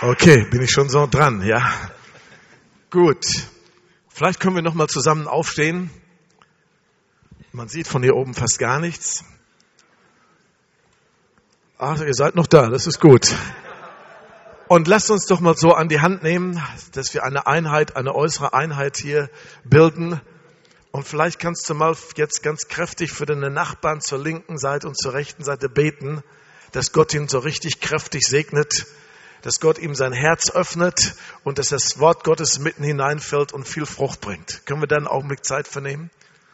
Okay, bin ich schon so dran, ja? Gut. Vielleicht können wir noch mal zusammen aufstehen. Man sieht von hier oben fast gar nichts. Ach, ihr seid noch da, das ist gut. Und lasst uns doch mal so an die Hand nehmen, dass wir eine Einheit, eine äußere Einheit hier bilden. Und vielleicht kannst du mal jetzt ganz kräftig für deine Nachbarn zur linken Seite und zur rechten Seite beten, dass Gott ihn so richtig kräftig segnet, dass Gott ihm sein Herz öffnet und dass das Wort Gottes mitten hineinfällt und viel Frucht bringt. Können wir da einen Augenblick Zeit für nehmen?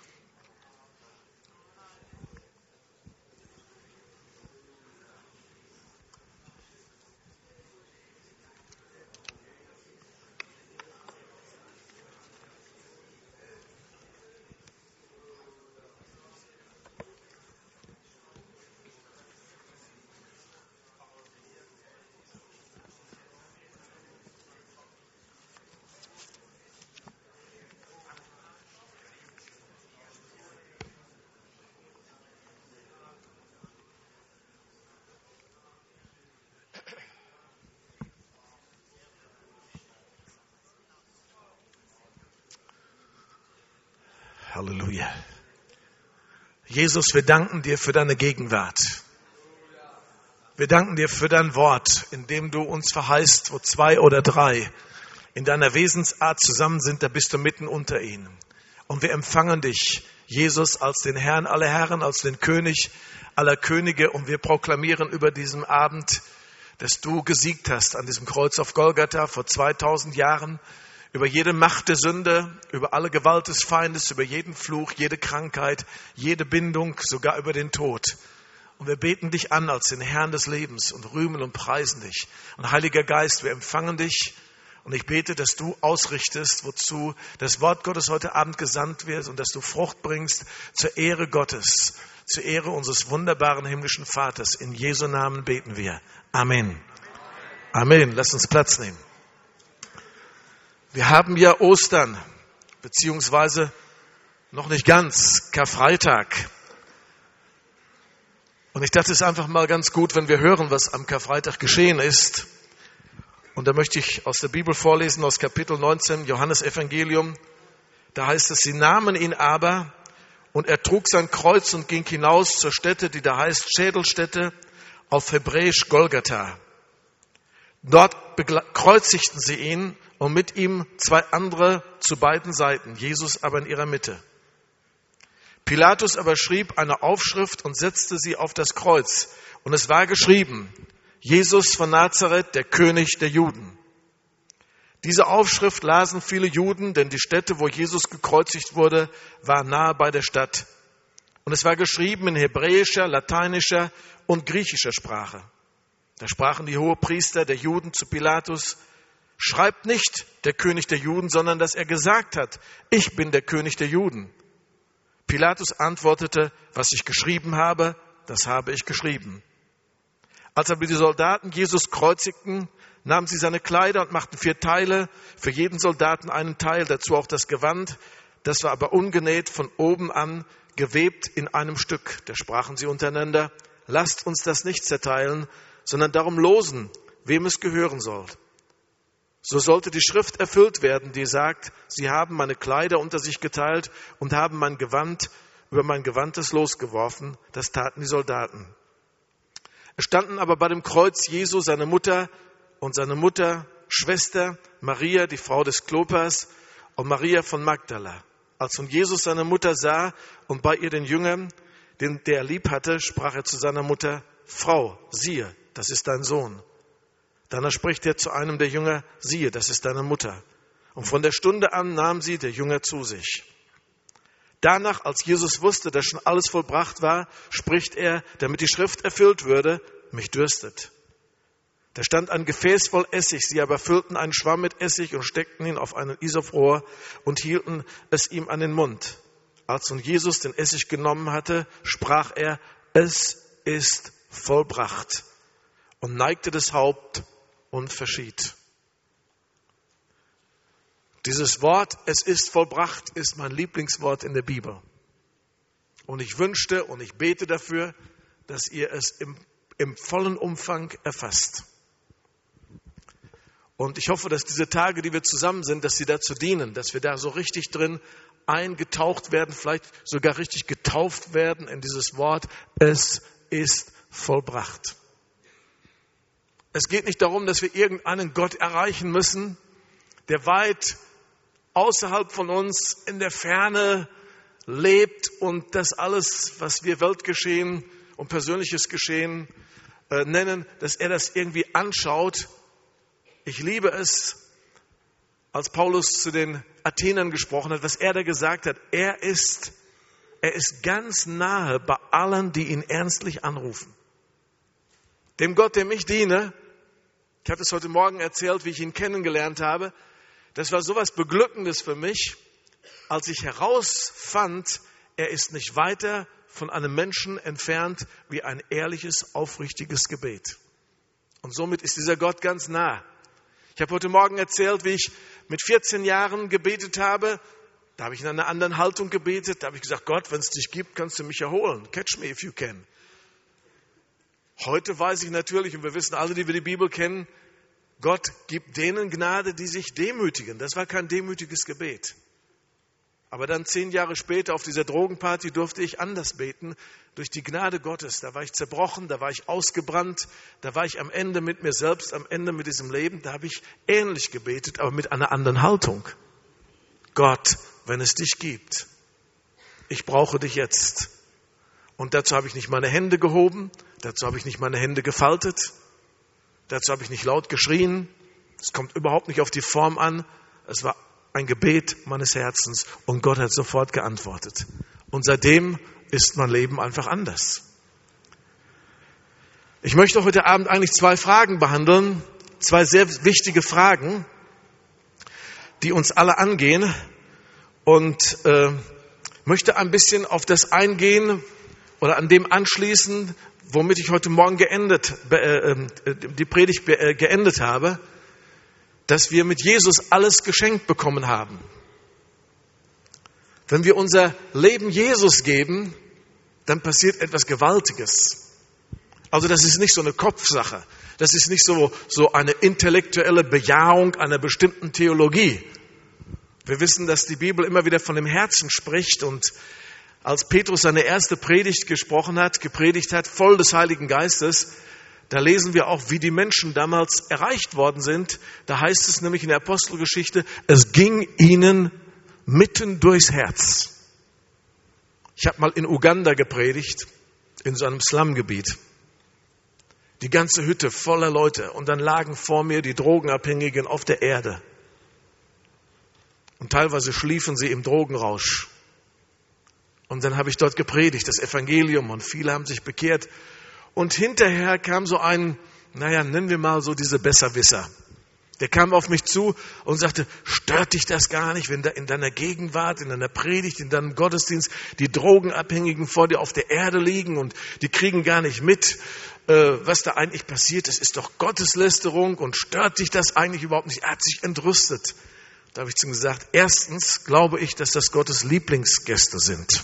Halleluja. Jesus, wir danken dir für deine Gegenwart. Wir danken dir für dein Wort, in dem du uns verheißt, wo 2 oder 3 in deiner Wesensart zusammen sind, da bist du mitten unter ihnen. Und wir empfangen dich, Jesus, als den Herrn aller Herren, als den König aller Könige. Und wir proklamieren über diesen Abend, dass du gesiegt hast an diesem Kreuz auf Golgatha vor 2000 Jahren, über jede Macht der Sünde, über alle Gewalt des Feindes, über jeden Fluch, jede Krankheit, jede Bindung, sogar über den Tod. Und wir beten dich an als den Herrn des Lebens und rühmen und preisen dich. Und Heiliger Geist, wir empfangen dich. Und ich bete, dass du ausrichtest, wozu das Wort Gottes heute Abend gesandt wird und dass du Frucht bringst zur Ehre Gottes, zur Ehre unseres wunderbaren himmlischen Vaters. In Jesu Namen beten wir. Amen. Amen. Lass uns Platz nehmen. Wir haben ja Ostern, beziehungsweise noch nicht ganz, Karfreitag. Und ich dachte, es ist einfach mal ganz gut, wenn wir hören, was am Karfreitag geschehen ist. Und da möchte ich aus der Bibel vorlesen, aus Kapitel 19, Johannes Evangelium. Da heißt es, sie nahmen ihn aber und er trug sein Kreuz und ging hinaus zur Stätte, die da heißt Schädelstätte, auf Hebräisch Golgatha. Dort kreuzigten sie ihn und mit ihm 2 andere zu beiden Seiten, Jesus aber in ihrer Mitte. Pilatus aber schrieb eine Aufschrift und setzte sie auf das Kreuz. Und es war geschrieben, Jesus von Nazareth, der König der Juden. Diese Aufschrift lasen viele Juden, denn die Stätte, wo Jesus gekreuzigt wurde, war nahe bei der Stadt. Und es war geschrieben in hebräischer, lateinischer und griechischer Sprache. Da sprachen die Hohepriester der Juden zu Pilatus, schreibt nicht der König der Juden, sondern dass er gesagt hat, ich bin der König der Juden. Pilatus antwortete, was ich geschrieben habe, das habe ich geschrieben. Als aber die Soldaten Jesus kreuzigten, nahmen sie seine Kleider und machten 4 Teile, für jeden Soldaten einen Teil, dazu auch das Gewand. Das war aber ungenäht, von oben an gewebt in einem Stück. Da sprachen sie untereinander, lasst uns das nicht zerteilen, sondern darum losen, wem es gehören soll. So sollte die Schrift erfüllt werden, die sagt, sie haben meine Kleider unter sich geteilt und haben mein Gewand über mein Gewandtes losgeworfen. Das taten die Soldaten. Es standen aber bei dem Kreuz Jesu seine Mutter und seine Mutter, Schwester, Maria, die Frau des Klopas und Maria von Magdala. Als nun Jesus seine Mutter sah und bei ihr den Jüngern, den er lieb hatte, sprach er zu seiner Mutter, Frau, siehe, das ist dein Sohn. Danach spricht er zu einem der Jünger, siehe, das ist deine Mutter. Und von der Stunde an nahm sie der Jünger zu sich. Danach, als Jesus wusste, dass schon alles vollbracht war, spricht er, damit die Schrift erfüllt würde, mich dürstet. Da stand ein Gefäß voll Essig, sie aber füllten einen Schwamm mit Essig und steckten ihn auf ein Isoprohr und hielten es ihm an den Mund. Als nun Jesus den Essig genommen hatte, sprach er, es ist vollbracht und neigte das Haupt und verschied. Dieses Wort, es ist vollbracht, ist mein Lieblingswort in der Bibel. Und ich wünschte und ich bete dafür, dass ihr es im vollen Umfang erfasst. Und ich hoffe, dass diese Tage, die wir zusammen sind, dass sie dazu dienen, dass wir da so richtig drin eingetaucht werden, vielleicht sogar richtig getauft werden in dieses Wort, es ist vollbracht. Es geht nicht darum, dass wir irgendeinen Gott erreichen müssen, der weit außerhalb von uns in der Ferne lebt und das alles, was wir Weltgeschehen und persönliches Geschehen nennen, dass er das irgendwie anschaut. Ich liebe es, als Paulus zu den Athenern gesprochen hat, was er da gesagt hat. Er ist ganz nahe bei allen, die ihn ernstlich anrufen. Dem Gott, dem ich diene, ich habe es heute Morgen erzählt, wie ich ihn kennengelernt habe, das war sowas Beglückendes für mich, als ich herausfand, er ist nicht weiter von einem Menschen entfernt wie ein ehrliches, aufrichtiges Gebet. Und somit ist dieser Gott ganz nah. Ich habe heute Morgen erzählt, wie ich mit 14 Jahren gebetet habe. Da habe ich in einer anderen Haltung gebetet. Da habe ich gesagt, Gott, wenn es dich gibt, kannst du mich erholen. Catch me if you can. Heute weiß ich natürlich, und wir wissen alle, die wir die Bibel kennen, Gott gibt denen Gnade, die sich demütigen. Das war kein demütiges Gebet. Aber dann 10 Jahre später auf dieser Drogenparty durfte ich anders beten, durch die Gnade Gottes. Da war ich zerbrochen, da war ich ausgebrannt, da war ich am Ende mit mir selbst, am Ende mit diesem Leben. Da habe ich ähnlich gebetet, aber mit einer anderen Haltung. Gott, wenn es dich gibt, ich brauche dich jetzt. Und dazu habe ich nicht meine Hände gehoben, dazu habe ich nicht meine Hände gefaltet, dazu habe ich nicht laut geschrien. Es kommt überhaupt nicht auf die Form an. Es war ein Gebet meines Herzens und Gott hat sofort geantwortet. Und seitdem ist mein Leben einfach anders. Ich möchte heute Abend eigentlich 2 Fragen behandeln, 2 sehr wichtige Fragen, die uns alle angehen und möchte ein bisschen auf das eingehen oder an dem anschließen, womit ich heute Morgen die Predigt geendet habe, dass wir mit Jesus alles geschenkt bekommen haben. Wenn wir unser Leben Jesus geben, dann passiert etwas Gewaltiges. Also das ist nicht so eine Kopfsache. Das ist nicht so eine intellektuelle Bejahung einer bestimmten Theologie. Wir wissen, dass die Bibel immer wieder von dem Herzen spricht und als Petrus seine erste Predigt gepredigt hat, voll des Heiligen Geistes, da lesen wir auch, wie die Menschen damals erreicht worden sind. Da heißt es nämlich in der Apostelgeschichte, es ging ihnen mitten durchs Herz. Ich habe mal in Uganda gepredigt, in so einem Slumgebiet. Die ganze Hütte voller Leute und dann lagen vor mir die Drogenabhängigen auf der Erde. Und teilweise schliefen sie im Drogenrausch. Und dann habe ich dort gepredigt, das Evangelium, und viele haben sich bekehrt. Und hinterher kam so ein, nennen wir mal so diese Besserwisser. Der kam auf mich zu und sagte, stört dich das gar nicht, wenn da in deiner Gegenwart, in deiner Predigt, in deinem Gottesdienst die Drogenabhängigen vor dir auf der Erde liegen und die kriegen gar nicht mit, was da eigentlich passiert. Das ist doch Gotteslästerung und stört dich das eigentlich überhaupt nicht? Er hat sich entrüstet. Da habe ich zu ihm gesagt, erstens glaube ich, dass das Gottes Lieblingsgäste sind.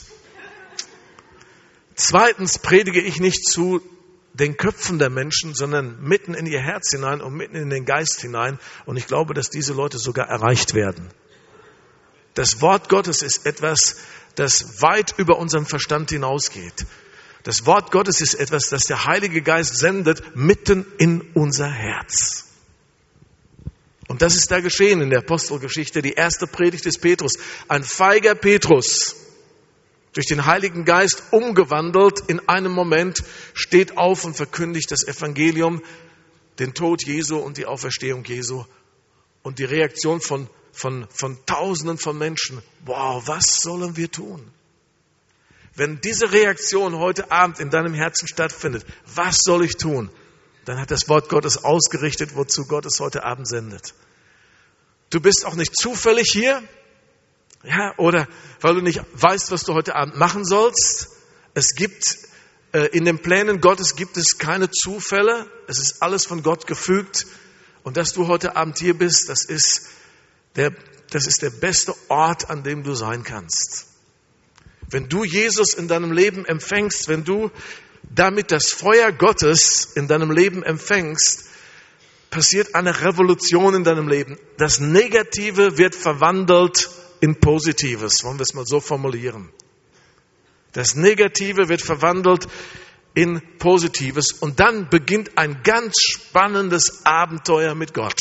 Zweitens predige ich nicht zu den Köpfen der Menschen, sondern mitten in ihr Herz hinein und mitten in den Geist hinein. Und ich glaube, dass diese Leute sogar erreicht werden. Das Wort Gottes ist etwas, das weit über unseren Verstand hinausgeht. Das Wort Gottes ist etwas, das der Heilige Geist sendet mitten in unser Herz. Und das ist da geschehen in der Apostelgeschichte, die erste Predigt des Petrus. Ein feiger Petrus, durch den Heiligen Geist umgewandelt, in einem Moment steht auf und verkündigt das Evangelium, den Tod Jesu und die Auferstehung Jesu. Und die Reaktion von Tausenden von Menschen, wow, was sollen wir tun? Wenn diese Reaktion heute Abend in deinem Herzen stattfindet, was soll ich tun? Dann hat das Wort Gottes ausgerichtet, wozu Gott es heute Abend sendet. Du bist auch nicht zufällig hier, ja, oder weil du nicht weißt, was du heute Abend machen sollst. Es gibt in den Plänen Gottes gibt es keine Zufälle. Es ist alles von Gott gefügt. Und dass du heute Abend hier bist, das ist der beste Ort, an dem du sein kannst. Wenn du Jesus in deinem Leben empfängst, wenn du damit das Feuer Gottes in deinem Leben empfängst, passiert eine Revolution in deinem Leben. Das Negative wird verwandelt in Positives. Wollen wir es mal so formulieren. Das Negative wird verwandelt in Positives. Und dann beginnt ein ganz spannendes Abenteuer mit Gott.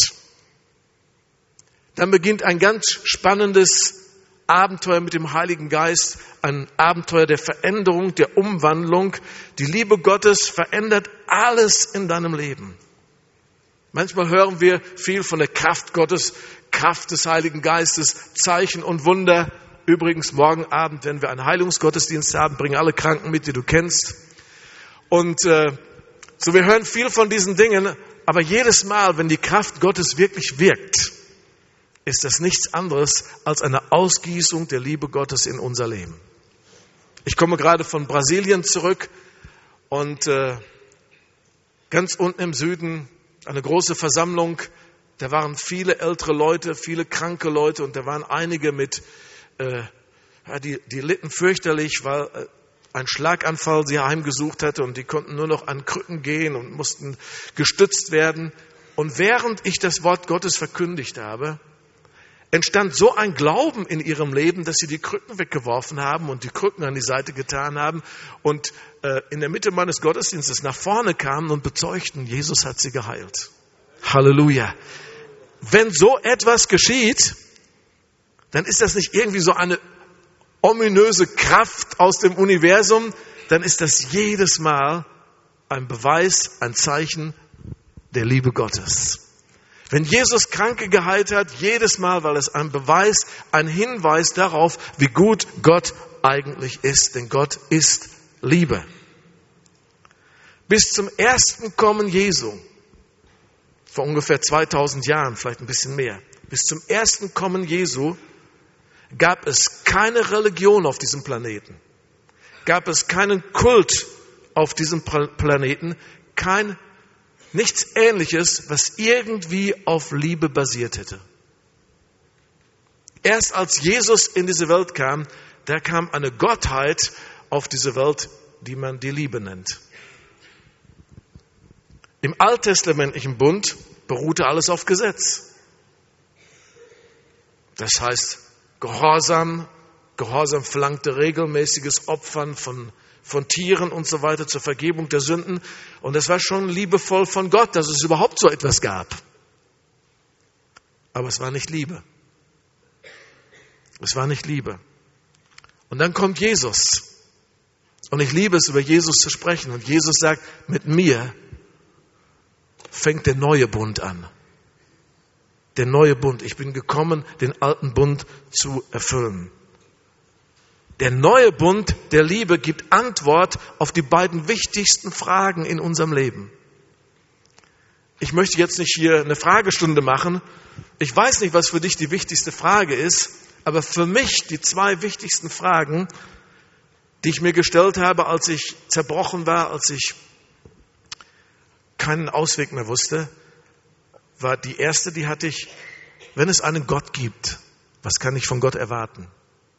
Dann beginnt ein ganz spannendes Abenteuer mit dem Heiligen Geist, ein Abenteuer der Veränderung, der Umwandlung. Die Liebe Gottes verändert alles in deinem Leben. Manchmal hören wir viel von der Kraft Gottes, Kraft des Heiligen Geistes, Zeichen und Wunder. Übrigens, morgen Abend, wenn wir einen Heilungsgottesdienst haben, bringen alle Kranken mit, die du kennst. Und so, wir hören viel von diesen Dingen, aber jedes Mal, wenn die Kraft Gottes wirklich wirkt, ist das nichts anderes als eine Ausgießung der Liebe Gottes in unser Leben. Ich komme gerade von Brasilien zurück und ganz unten im Süden eine große Versammlung. Da waren viele ältere Leute, viele kranke Leute und da waren einige die litten fürchterlich, weil ein Schlaganfall sie heimgesucht hatte und die konnten nur noch an Krücken gehen und mussten gestützt werden. Und während ich das Wort Gottes verkündigt habe, entstand so ein Glauben in ihrem Leben, dass sie die Krücken weggeworfen haben und die Krücken an die Seite getan haben und in der Mitte meines Gottesdienstes nach vorne kamen und bezeugten, Jesus hat sie geheilt. Halleluja. Wenn so etwas geschieht, dann ist das nicht irgendwie so eine ominöse Kraft aus dem Universum, dann ist das jedes Mal ein Beweis, ein Zeichen der Liebe Gottes. Wenn Jesus Kranke geheilt hat, jedes Mal, weil es ein Beweis, ein Hinweis darauf, wie gut Gott eigentlich ist. Denn Gott ist Liebe. Bis zum ersten Kommen Jesu, vor ungefähr 2000 Jahren, vielleicht ein bisschen mehr, bis zum ersten Kommen Jesu gab es keine Religion auf diesem Planeten. Gab es keinen Kult auf diesem Planeten, nichts Ähnliches, was irgendwie auf Liebe basiert hätte. Erst als Jesus in diese Welt kam, da kam eine Gottheit auf diese Welt, die man die Liebe nennt. Im alttestamentlichen Bund beruhte alles auf Gesetz. Das heißt, Gehorsam verlangte regelmäßiges Opfern von Tieren und so weiter zur Vergebung der Sünden. Und es war schon liebevoll von Gott, dass es überhaupt so etwas gab. Aber es war nicht Liebe. Es war nicht Liebe. Und dann kommt Jesus. Und ich liebe es, über Jesus zu sprechen. Und Jesus sagt, mit mir fängt der neue Bund an. Der neue Bund. Ich bin gekommen, den alten Bund zu erfüllen. Der neue Bund der Liebe gibt Antwort auf die beiden wichtigsten Fragen in unserem Leben. Ich möchte jetzt nicht hier eine Fragestunde machen. Ich weiß nicht, was für dich die wichtigste Frage ist, aber für mich die zwei wichtigsten Fragen, die ich mir gestellt habe, als ich zerbrochen war, als ich keinen Ausweg mehr wusste, war die erste, die hatte ich, wenn es einen Gott gibt, was kann ich von Gott erwarten?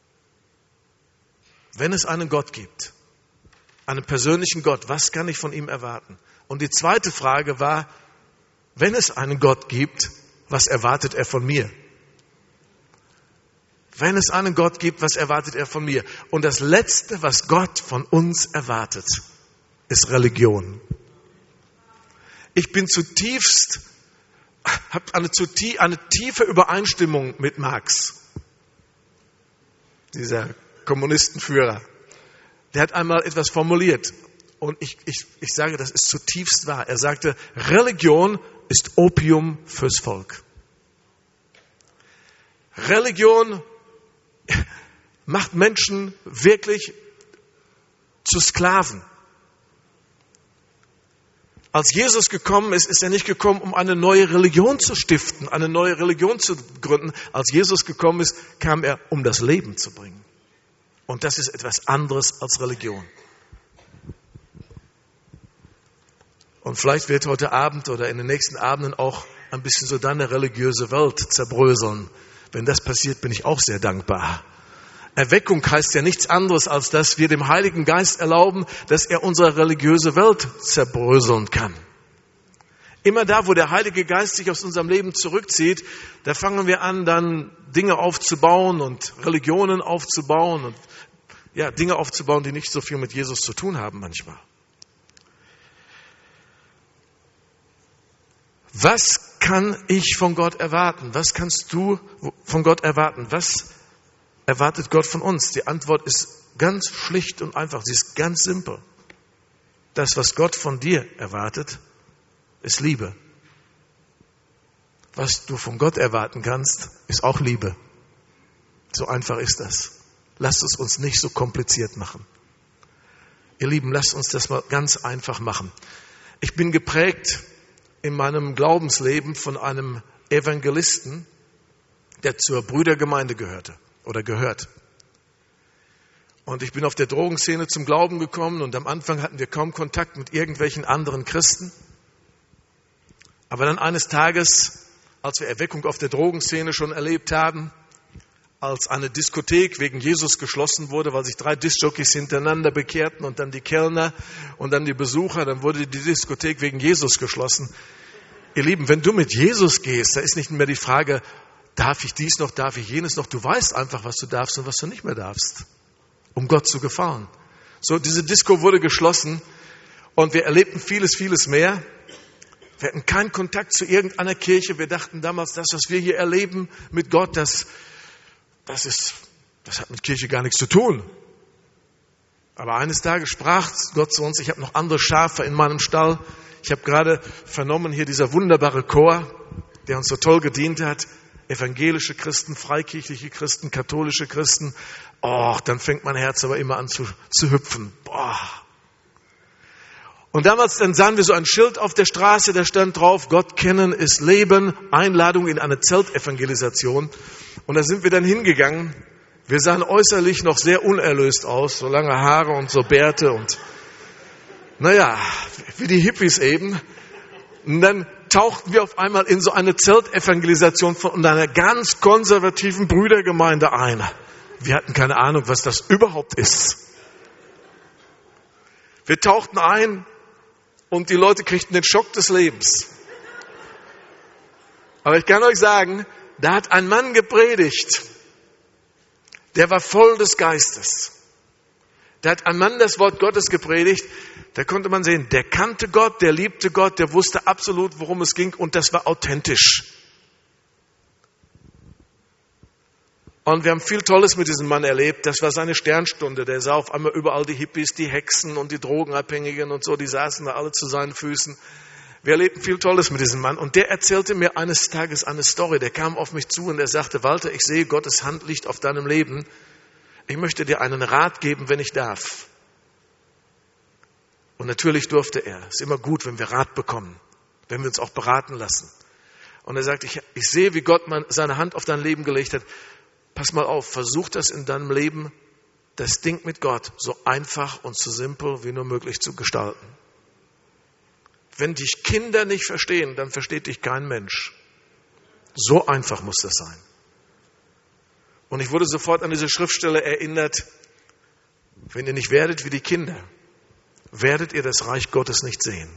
Wenn es einen Gott gibt, einen persönlichen Gott, was kann ich von ihm erwarten? Und die zweite Frage war, wenn es einen Gott gibt, was erwartet er von mir? Wenn es einen Gott gibt, was erwartet er von mir? Und das Letzte, was Gott von uns erwartet, ist Religion. Ich bin habe eine tiefe Übereinstimmung mit Marx, dieser Kommunistenführer. Der hat einmal etwas formuliert und ich sage, das ist zutiefst wahr. Er sagte, Religion ist Opium fürs Volk. Religion macht Menschen wirklich zu Sklaven. Als Jesus gekommen ist, ist er nicht gekommen, um eine neue Religion zu stiften, eine neue Religion zu gründen. Als Jesus gekommen ist, kam er, um das Leben zu bringen. Und das ist etwas anderes als Religion. Und vielleicht wird heute Abend oder in den nächsten Abenden auch ein bisschen so deine religiöse Welt zerbröseln. Wenn das passiert, bin ich auch sehr dankbar. Erweckung heißt ja nichts anderes, als dass wir dem Heiligen Geist erlauben, dass er unsere religiöse Welt zerbröseln kann. Immer da, wo der Heilige Geist sich aus unserem Leben zurückzieht, da fangen wir an, dann Dinge aufzubauen und Religionen aufzubauen und ja, Dinge aufzubauen, die nicht so viel mit Jesus zu tun haben manchmal. Was kann ich von Gott erwarten? Was kannst du von Gott erwarten? Was erwartet Gott von uns? Die Antwort ist ganz schlicht und einfach. Sie ist ganz simpel. Das, was Gott von dir erwartet, ist Liebe. Was du von Gott erwarten kannst, ist auch Liebe. So einfach ist das. Lasst es uns nicht so kompliziert machen. Ihr Lieben, lasst uns das mal ganz einfach machen. Ich bin geprägt in meinem Glaubensleben von einem Evangelisten, der zur Brüdergemeinde gehörte oder gehört. Und ich bin auf der Drogenszene zum Glauben gekommen und am Anfang hatten wir kaum Kontakt mit irgendwelchen anderen Christen. Aber dann eines Tages, als wir Erweckung auf der Drogenszene schon erlebt haben, als eine Diskothek wegen Jesus geschlossen wurde, weil sich 3 Diskjockeys hintereinander bekehrten und dann die Kellner und dann die Besucher, dann wurde die Diskothek wegen Jesus geschlossen. Ihr Lieben, wenn du mit Jesus gehst, da ist nicht mehr die Frage, darf ich dies noch, darf ich jenes noch. Du weißt einfach, was du darfst und was du nicht mehr darfst, um Gott zu gefallen. So, diese Disco wurde geschlossen und wir erlebten vieles, vieles mehr. Wir hatten keinen Kontakt zu irgendeiner Kirche. Wir dachten damals, das, was wir hier erleben mit Gott, das hat mit Kirche gar nichts zu tun. Aber eines Tages sprach Gott zu uns, ich habe noch andere Schafe in meinem Stall. Ich habe gerade vernommen, hier dieser wunderbare Chor, der uns so toll gedient hat. Evangelische Christen, freikirchliche Christen, katholische Christen. Oh, dann fängt mein Herz aber immer an zu hüpfen. Boah. Und damals, dann sahen wir so ein Schild auf der Straße, da stand drauf, Gott kennen ist Leben, Einladung in eine Zeltevangelisation. Und da sind wir dann hingegangen. Wir sahen äußerlich noch sehr unerlöst aus, so lange Haare und so Bärte und naja, wie die Hippies eben. Und dann tauchten wir auf einmal in so eine Zeltevangelisation von einer ganz konservativen Brüdergemeinde ein. Wir hatten keine Ahnung, was das überhaupt ist. Wir tauchten ein und die Leute kriegten den Schock des Lebens. Aber ich kann euch sagen, da hat ein Mann gepredigt, der war voll des Geistes. Da hat ein Mann das Wort Gottes gepredigt, da konnte man sehen, der kannte Gott, der liebte Gott, der wusste absolut, worum es ging und das war authentisch. Und wir haben viel Tolles mit diesem Mann erlebt, das war seine Sternstunde. Der sah auf einmal überall die Hippies, die Hexen und die Drogenabhängigen und so, die saßen da alle zu seinen Füßen. Wir erlebten viel Tolles mit diesem Mann und der erzählte mir eines Tages eine Story. Der kam auf mich zu und er sagte, Walter, ich sehe, Gottes Hand liegt auf deinem Leben. Ich möchte dir einen Rat geben, wenn ich darf. Und natürlich durfte er. Es ist immer gut, wenn wir Rat bekommen, wenn wir uns auch beraten lassen. Und er sagt, ich sehe, wie Gott seine Hand auf dein Leben gelegt hat. Pass mal auf, versuch das in deinem Leben, das Ding mit Gott, so einfach und so simpel wie nur möglich zu gestalten. Wenn dich Kinder nicht verstehen, dann versteht dich kein Mensch. So einfach muss das sein. Und ich wurde sofort an diese Schriftstelle erinnert, wenn ihr nicht werdet wie die Kinder, werdet ihr das Reich Gottes nicht sehen.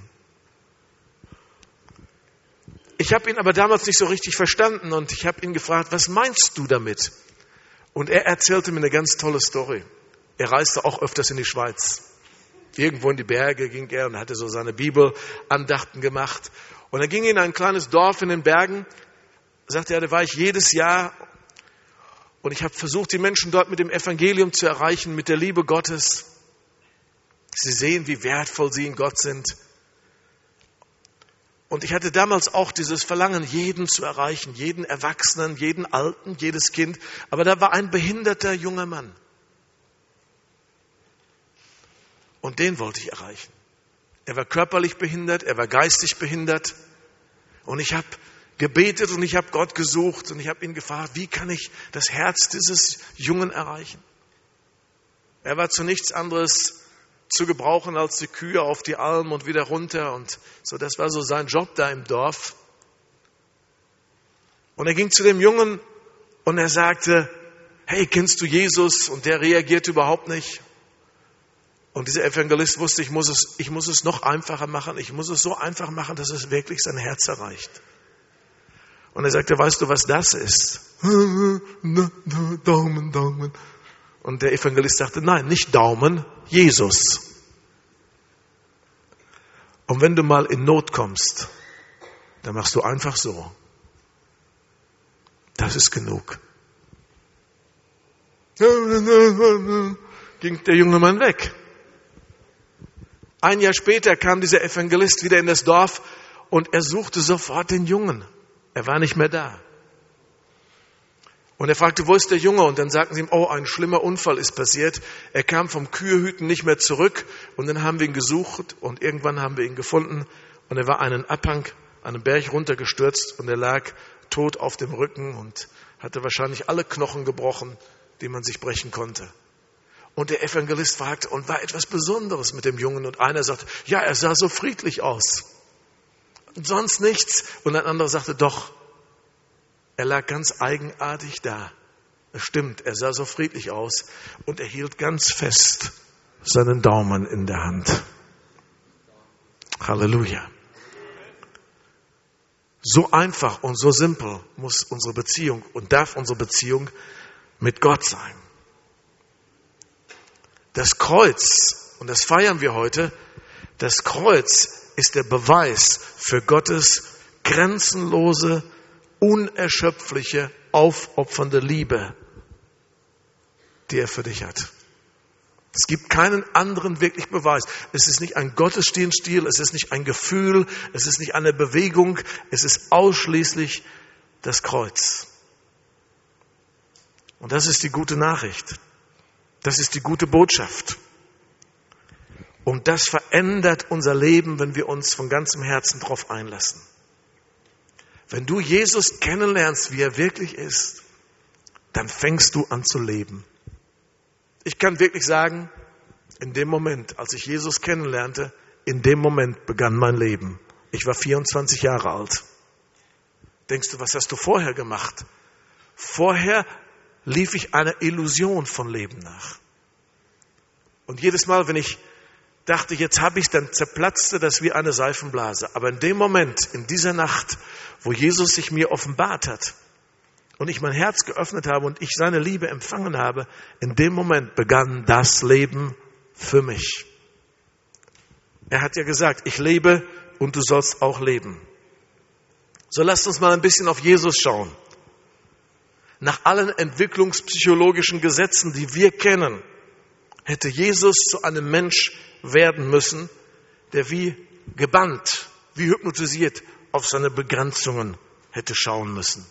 Ich habe ihn aber damals nicht so richtig verstanden und ich habe ihn gefragt, was meinst du damit? Und er erzählte mir eine ganz tolle Story. Er reiste auch öfters in die Schweiz. Irgendwo in die Berge ging er und hatte so seine Bibelandachten gemacht. Und er ging in ein kleines Dorf in den Bergen, sagte er, da war ich jedes Jahr und ich habe versucht, die Menschen dort mit dem Evangelium zu erreichen, mit der Liebe Gottes. Sie sehen, wie wertvoll sie in Gott sind. Und ich hatte damals auch dieses Verlangen, jeden zu erreichen, jeden Erwachsenen, jeden Alten, jedes Kind. Aber da war ein behinderter junger Mann. Und den wollte ich erreichen. Er war körperlich behindert, er war geistig behindert. Und ich habe gebetet und ich habe Gott gesucht und ich habe ihn gefragt, wie kann ich das Herz dieses Jungen erreichen? Er war zu nichts anderes zu gebrauchen als die Kühe auf die Alm und wieder runter. Und so, das war so sein Job da im Dorf. Und er ging zu dem Jungen und er sagte, hey, kennst du Jesus? Und der reagierte überhaupt nicht. Und dieser Evangelist wusste, ich muss es noch einfacher machen. Ich muss es so einfach machen, dass es wirklich sein Herz erreicht. Und er sagte, weißt du, was das ist? Daumen, Daumen. Und der Evangelist sagte, nein, nicht Daumen, Jesus. Und wenn du mal in Not kommst, dann machst du einfach so. Das ist genug. Ging der junge Mann weg. Ein Jahr später kam dieser Evangelist wieder in das Dorf und er suchte sofort den Jungen. Er war nicht mehr da. Und er fragte, wo ist der Junge? Und dann sagten sie ihm, oh, ein schlimmer Unfall ist passiert. Er kam vom Kühehüten nicht mehr zurück. Und dann haben wir ihn gesucht und irgendwann haben wir ihn gefunden. Und er war einen Abhang, einen Berg runtergestürzt und er lag tot auf dem Rücken und hatte wahrscheinlich alle Knochen gebrochen, die man sich brechen konnte. Und der Evangelist fragte, und war etwas Besonderes mit dem Jungen? Und einer sagte, ja, er sah so friedlich aus. Und sonst nichts. Und ein anderer sagte, doch, er lag ganz eigenartig da. Es stimmt, er sah so friedlich aus und er hielt ganz fest seinen Daumen in der Hand. Halleluja. So einfach und so simpel muss unsere Beziehung und darf unsere Beziehung mit Gott sein. Das Kreuz, und das feiern wir heute, das Kreuz ist der Beweis für Gottes grenzenlose, unerschöpfliche, aufopfernde Liebe, die er für dich hat. Es gibt keinen anderen wirklich Beweis. Es ist nicht ein Gottesdienststil, es ist nicht ein Gefühl, es ist nicht eine Bewegung, es ist ausschließlich das Kreuz. Und das ist die gute Nachricht. Das ist die gute Botschaft. Und das verändert unser Leben, wenn wir uns von ganzem Herzen darauf einlassen. Wenn du Jesus kennenlernst, wie er wirklich ist, dann fängst du an zu leben. Ich kann wirklich sagen, in dem Moment, als ich Jesus kennenlernte, in dem Moment begann mein Leben. Ich war 24 Jahre alt. Denkst du, was hast du vorher gemacht? Vorher lief ich einer Illusion von Leben nach. Und jedes Mal, wenn ich dachte, jetzt habe ich es, dann zerplatzte das wie eine Seifenblase. Aber in dem Moment, in dieser Nacht, wo Jesus sich mir offenbart hat und ich mein Herz geöffnet habe und ich seine Liebe empfangen habe, in dem Moment begann das Leben für mich. Er hat ja gesagt, ich lebe und du sollst auch leben. So lasst uns mal ein bisschen auf Jesus schauen. Nach allen entwicklungspsychologischen Gesetzen, die wir kennen, hätte Jesus zu einem Mensch werden müssen, der wie gebannt, wie hypnotisiert auf seine Begrenzungen hätte schauen müssen.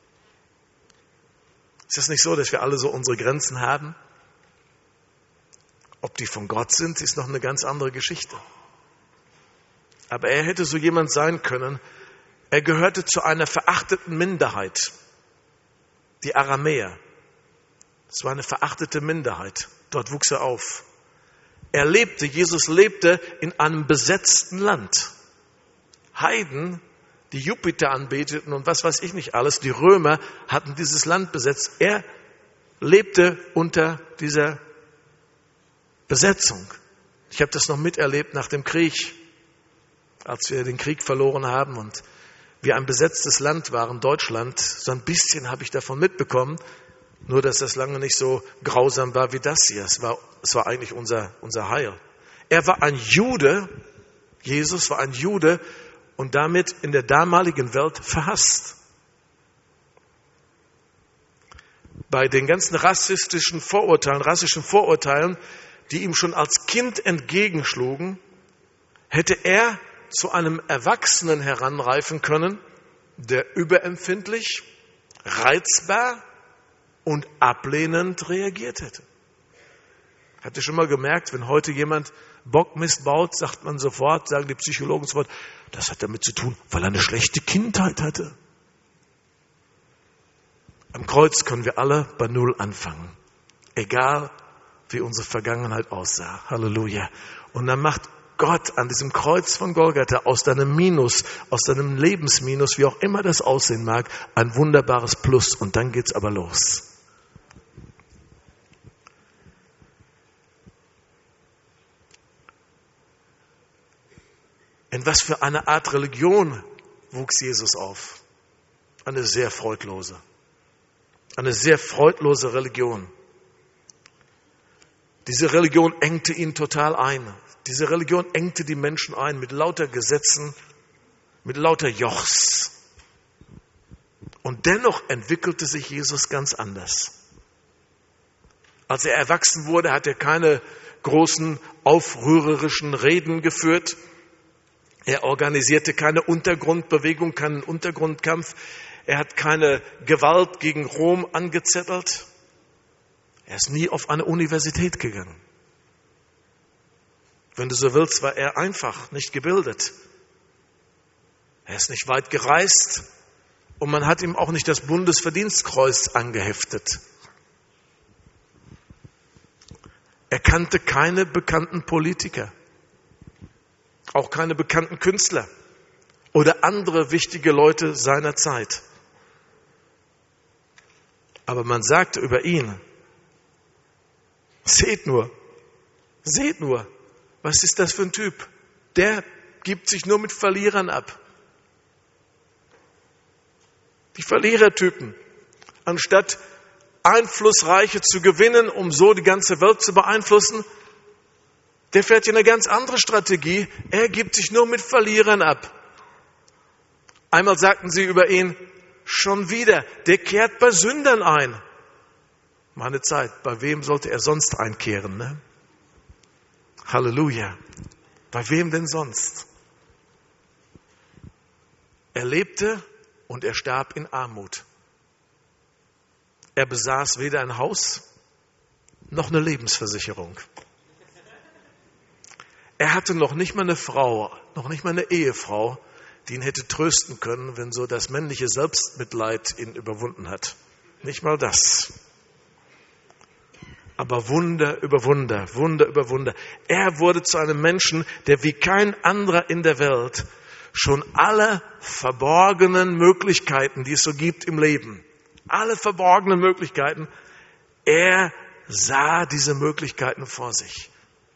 Ist es nicht so, dass wir alle so unsere Grenzen haben? Ob die von Gott sind, ist noch eine ganz andere Geschichte. Aber er hätte so jemand sein können. Er gehörte zu einer verachteten Minderheit, die Aramäer. Es war eine verachtete Minderheit. Dort wuchs er auf. Jesus lebte in einem besetzten Land. Heiden, die Jupiter anbeteten und was weiß ich nicht alles, die Römer hatten dieses Land besetzt. Er lebte unter dieser Besetzung. Ich habe das noch miterlebt nach dem Krieg, als wir den Krieg verloren haben und wir ein besetztes Land waren, Deutschland. So ein bisschen habe ich davon mitbekommen, nur dass das lange nicht so grausam war wie das hier. Es war eigentlich unser Heil. Er war ein Jude, Jesus war ein Jude und damit in der damaligen Welt verhasst. Bei den ganzen rassischen Vorurteilen, die ihm schon als Kind entgegenschlugen, hätte er zu einem Erwachsenen heranreifen können, der überempfindlich, reizbar und ablehnend reagiert hätte. Habt ihr schon mal gemerkt, wenn heute jemand Bockmist baut, sagen die Psychologen sofort, das hat damit zu tun, weil er eine schlechte Kindheit hatte. Am Kreuz können wir alle bei Null anfangen. Egal, wie unsere Vergangenheit aussah. Halleluja. Und dann macht Gott an diesem Kreuz von Golgatha aus deinem Minus, aus deinem Lebensminus, wie auch immer das aussehen mag, ein wunderbares Plus. Und dann geht's aber los. In was für eine Art Religion wuchs Jesus auf? Eine sehr freudlose. Eine sehr freudlose Religion. Diese Religion engte ihn total ein. Diese Religion engte die Menschen ein mit lauter Gesetzen, mit lauter Jochs. Und dennoch entwickelte sich Jesus ganz anders. Als er erwachsen wurde, hat er keine großen, aufrührerischen Reden geführt. Er organisierte keine Untergrundbewegung, keinen Untergrundkampf. Er hat keine Gewalt gegen Rom angezettelt. Er ist nie auf eine Universität gegangen. Wenn du so willst, war er einfach nicht gebildet. Er ist nicht weit gereist und man hat ihm auch nicht das Bundesverdienstkreuz angeheftet. Er kannte keine bekannten Politiker, auch keine bekannten Künstler oder andere wichtige Leute seiner Zeit. Aber man sagte über ihn, seht nur, was ist das für ein Typ? Der gibt sich nur mit Verlierern ab. Die Verlierertypen, anstatt Einflussreiche zu gewinnen, um so die ganze Welt zu beeinflussen, der fährt hier eine ganz andere Strategie. Er gibt sich nur mit Verlierern ab. Einmal sagten sie über ihn, schon wieder, der kehrt bei Sündern ein. Meine Zeit, bei wem sollte er sonst einkehren, ne? Halleluja. Bei wem denn sonst? Er lebte und er starb in Armut. Er besaß weder ein Haus noch eine Lebensversicherung. Er hatte noch nicht mal eine Frau, noch nicht mal eine Ehefrau, die ihn hätte trösten können, wenn so das männliche Selbstmitleid ihn überwunden hat. Nicht mal das. Aber Wunder über Wunder, Wunder über Wunder. Er wurde zu einem Menschen, der wie kein anderer in der Welt schon alle verborgenen Möglichkeiten, die es so gibt im Leben, alle verborgenen Möglichkeiten, er sah diese Möglichkeiten vor sich.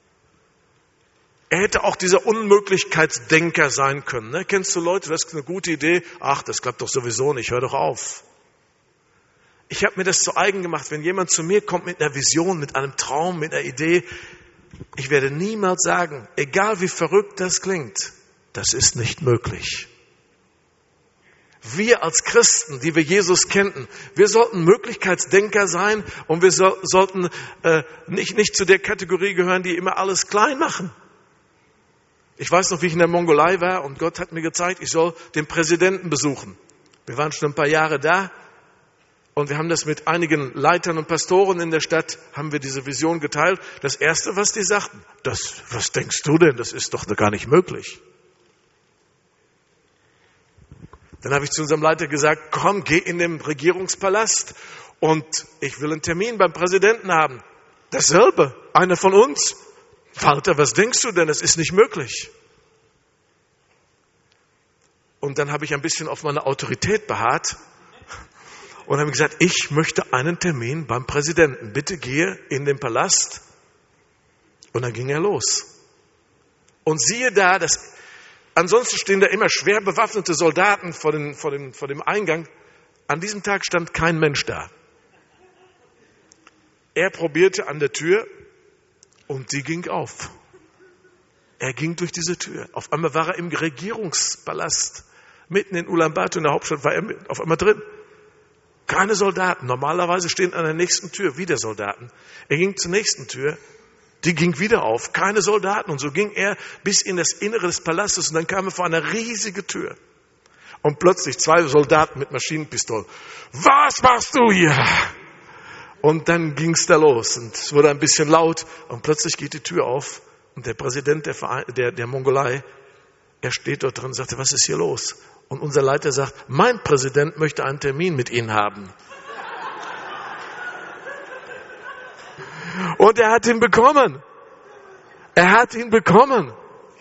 Er hätte auch dieser Unmöglichkeitsdenker sein können. Ne? Kennst du Leute, das ist eine gute Idee? Ach, das klappt doch sowieso nicht, hör doch auf. Ich habe mir das zu eigen gemacht, wenn jemand zu mir kommt mit einer Vision, mit einem Traum, mit einer Idee, ich werde niemals sagen, egal wie verrückt das klingt, das ist nicht möglich. Wir als Christen, die wir Jesus kennen, wir sollten Möglichkeitsdenker sein und wir sollten nicht zu der Kategorie gehören, die immer alles klein machen. Ich weiß noch, wie ich in der Mongolei war und Gott hat mir gezeigt, ich soll den Präsidenten besuchen. Wir waren schon ein paar Jahre da und wir haben das mit einigen Leitern und Pastoren in der Stadt, haben wir diese Vision geteilt. Das Erste, was die sagten, was denkst du denn, das ist doch gar nicht möglich. Dann habe ich zu unserem Leiter gesagt, komm, geh in den Regierungspalast und ich will einen Termin beim Präsidenten haben. Dasselbe, einer von uns. Walter, was denkst du denn? Das ist nicht möglich. Und dann habe ich ein bisschen auf meine Autorität beharrt und habe gesagt, ich möchte einen Termin beim Präsidenten. Bitte gehe in den Palast. Und dann ging er los. Und siehe da, ansonsten stehen da immer schwer bewaffnete Soldaten vor dem Eingang. An diesem Tag stand kein Mensch da. Er probierte an der Tür und die ging auf. Er ging durch diese Tür. Auf einmal war er im Regierungspalast. Mitten in Ulaanbaatar, in der Hauptstadt, war er auf einmal drin. Keine Soldaten. Normalerweise stehen an der nächsten Tür wieder Soldaten. Er ging zur nächsten Tür. Die ging wieder auf. Keine Soldaten. Und so ging er bis in das Innere des Palastes. Und dann kam er vor eine riesige Tür. Und plötzlich 2 Soldaten mit Maschinenpistolen. Was machst du hier? Und dann ging es da los. Und es wurde ein bisschen laut. Und plötzlich geht die Tür auf. Und der Präsident der Mongolei, er steht dort drin und sagte, was ist hier los? Und unser Leiter sagt, mein Präsident möchte einen Termin mit Ihnen haben. Und er hat ihn bekommen. Er hat ihn bekommen.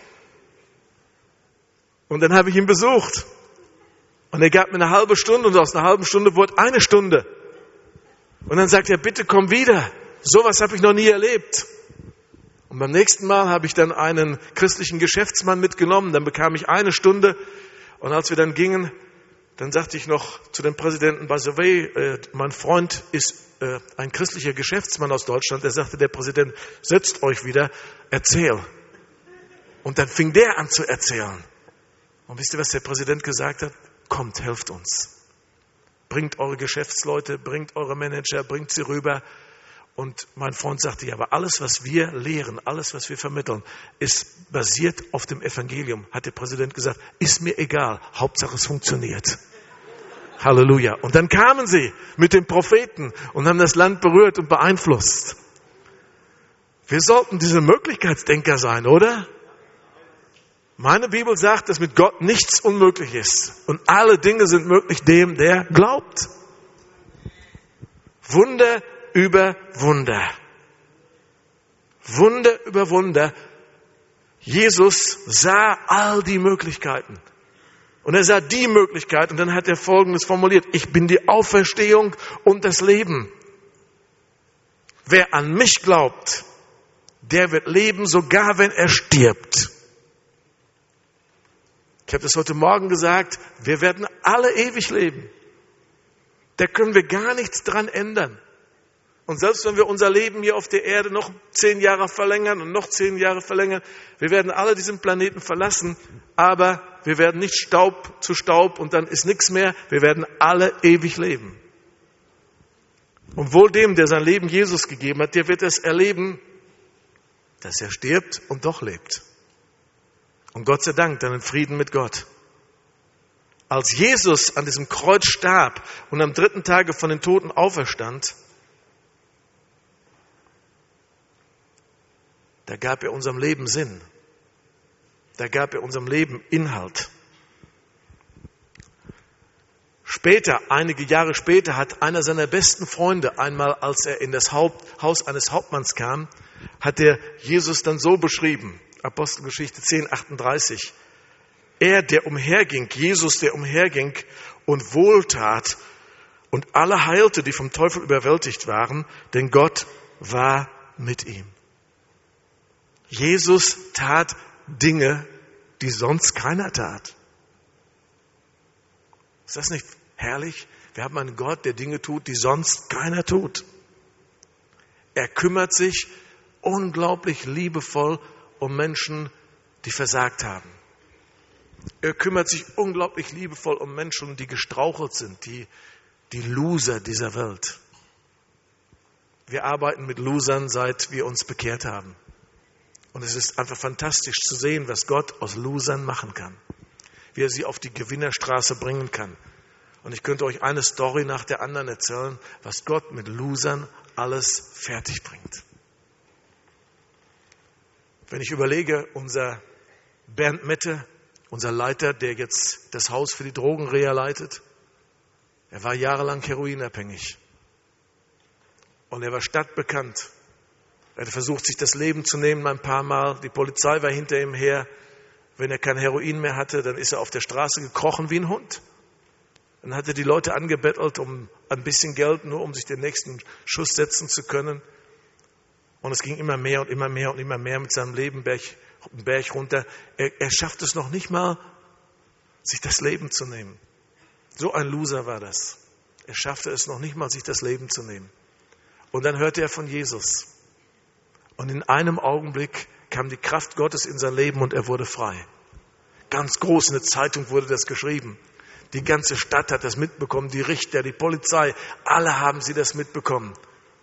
Und dann habe ich ihn besucht. Und er gab mir eine halbe Stunde und aus einer halben Stunde wurde eine Stunde. Und dann sagt er, bitte komm wieder. Sowas habe ich noch nie erlebt. Und beim nächsten Mal habe ich dann einen christlichen Geschäftsmann mitgenommen. Dann bekam ich 1 Stunde. Und als wir dann gingen, dann sagte ich noch zu dem Präsidenten, by the way, mein Freund ist ein christlicher Geschäftsmann aus Deutschland. Er sagte, der Präsident, setzt euch wieder, erzähl. Und dann fing der an zu erzählen. Und wisst ihr, was der Präsident gesagt hat? Kommt, helft uns. Bringt eure Geschäftsleute, bringt eure Manager, bringt sie rüber. Und mein Freund sagte, ja, aber alles, was wir lehren, alles, was wir vermitteln, ist basiert auf dem Evangelium. Hat der Präsident gesagt, ist mir egal, Hauptsache es funktioniert. Halleluja. Und dann kamen sie mit den Propheten und haben das Land berührt und beeinflusst. Wir sollten diese Möglichkeitsdenker sein, oder? Meine Bibel sagt, dass mit Gott nichts unmöglich ist. Und alle Dinge sind möglich dem, der glaubt. Wunder über Wunder. Wunder über Wunder. Jesus sah all die Möglichkeiten. Und er sah die Möglichkeit und dann hat er Folgendes formuliert. Ich bin die Auferstehung und das Leben. Wer an mich glaubt, der wird leben, sogar wenn er stirbt. Ich habe das heute Morgen gesagt, wir werden alle ewig leben. Da können wir gar nichts dran ändern. Und selbst wenn wir unser Leben hier auf der Erde noch 10 Jahre verlängern und noch 10 Jahre verlängern, wir werden alle diesen Planeten verlassen, aber wir werden nicht Staub zu Staub und dann ist nichts mehr. Wir werden alle ewig leben. Und wohl dem, der sein Leben Jesus gegeben hat, der wird es erleben, dass er stirbt und doch lebt. Und Gott sei Dank dann in Frieden mit Gott. Als Jesus an diesem Kreuz starb und am 3. Tage von den Toten auferstand, da gab er unserem Leben Sinn. Da gab er unserem Leben Inhalt. Später, einige Jahre später, hat einer seiner besten Freunde einmal, als er in das Haus eines Hauptmanns kam, hat er Jesus dann so beschrieben. Apostelgeschichte 10,38. Er, der umherging, Jesus, der umherging und wohltat und alle heilte, die vom Teufel überwältigt waren, denn Gott war mit ihm. Jesus tat Dinge, die sonst keiner tat. Ist das nicht herrlich? Wir haben einen Gott, der Dinge tut, die sonst keiner tut. Er kümmert sich unglaublich liebevoll um Menschen, die versagt haben. Er kümmert sich unglaublich liebevoll um Menschen, die gestrauchelt sind, die Loser dieser Welt. Wir arbeiten mit Losern, seit wir uns bekehrt haben. Und es ist einfach fantastisch zu sehen, was Gott aus Losern machen kann. Wie er sie auf die Gewinnerstraße bringen kann. Und ich könnte euch eine Story nach der anderen erzählen, was Gott mit Losern alles fertig bringt. Wenn ich überlege, unser Bernd Mette, unser Leiter, der jetzt das Haus für die Drogenreha leitet, er war jahrelang heroinabhängig. Und er war stadtbekannt. Er hatte versucht, sich das Leben zu nehmen ein paar Mal. Die Polizei war hinter ihm her. Wenn er kein Heroin mehr hatte, dann ist er auf der Straße gekrochen wie ein Hund. Dann hat er die Leute angebettelt um ein bisschen Geld, nur um sich den nächsten Schuss setzen zu können. Und es ging immer mehr und immer mehr und immer mehr mit seinem Leben Berg runter. Er schafft es noch nicht mal, sich das Leben zu nehmen. So ein Loser war das. Er schaffte es noch nicht mal, sich das Leben zu nehmen. Und dann hörte er von Jesus. Und in einem Augenblick kam die Kraft Gottes in sein Leben und er wurde frei. Ganz groß in der Zeitung wurde das geschrieben. Die ganze Stadt hat das mitbekommen, die Richter, die Polizei, alle haben sie das mitbekommen.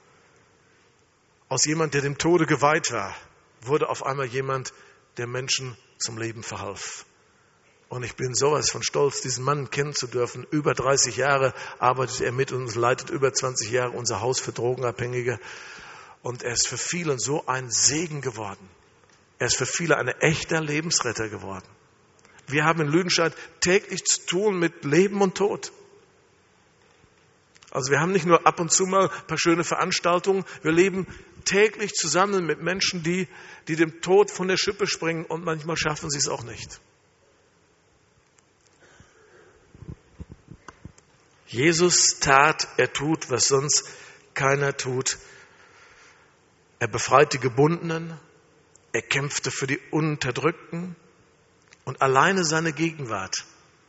Aus jemand, der dem Tode geweiht war, wurde auf einmal jemand, der Menschen zum Leben verhalf. Und ich bin sowas von stolz, diesen Mann kennen zu dürfen. Über 30 Jahre arbeitet er mit uns, leitet über 20 Jahre unser Haus für Drogenabhängige. Und er ist für viele so ein Segen geworden. Er ist für viele ein echter Lebensretter geworden. Wir haben in Lüdenscheid täglich zu tun mit Leben und Tod. Also wir haben nicht nur ab und zu mal ein paar schöne Veranstaltungen, wir leben täglich zusammen mit Menschen, die dem Tod von der Schippe springen und manchmal schaffen sie es auch nicht. Jesus er tut, was sonst keiner tut. Er befreit die Gebundenen, Er kämpfte für die Unterdrückten. Und alleine seine Gegenwart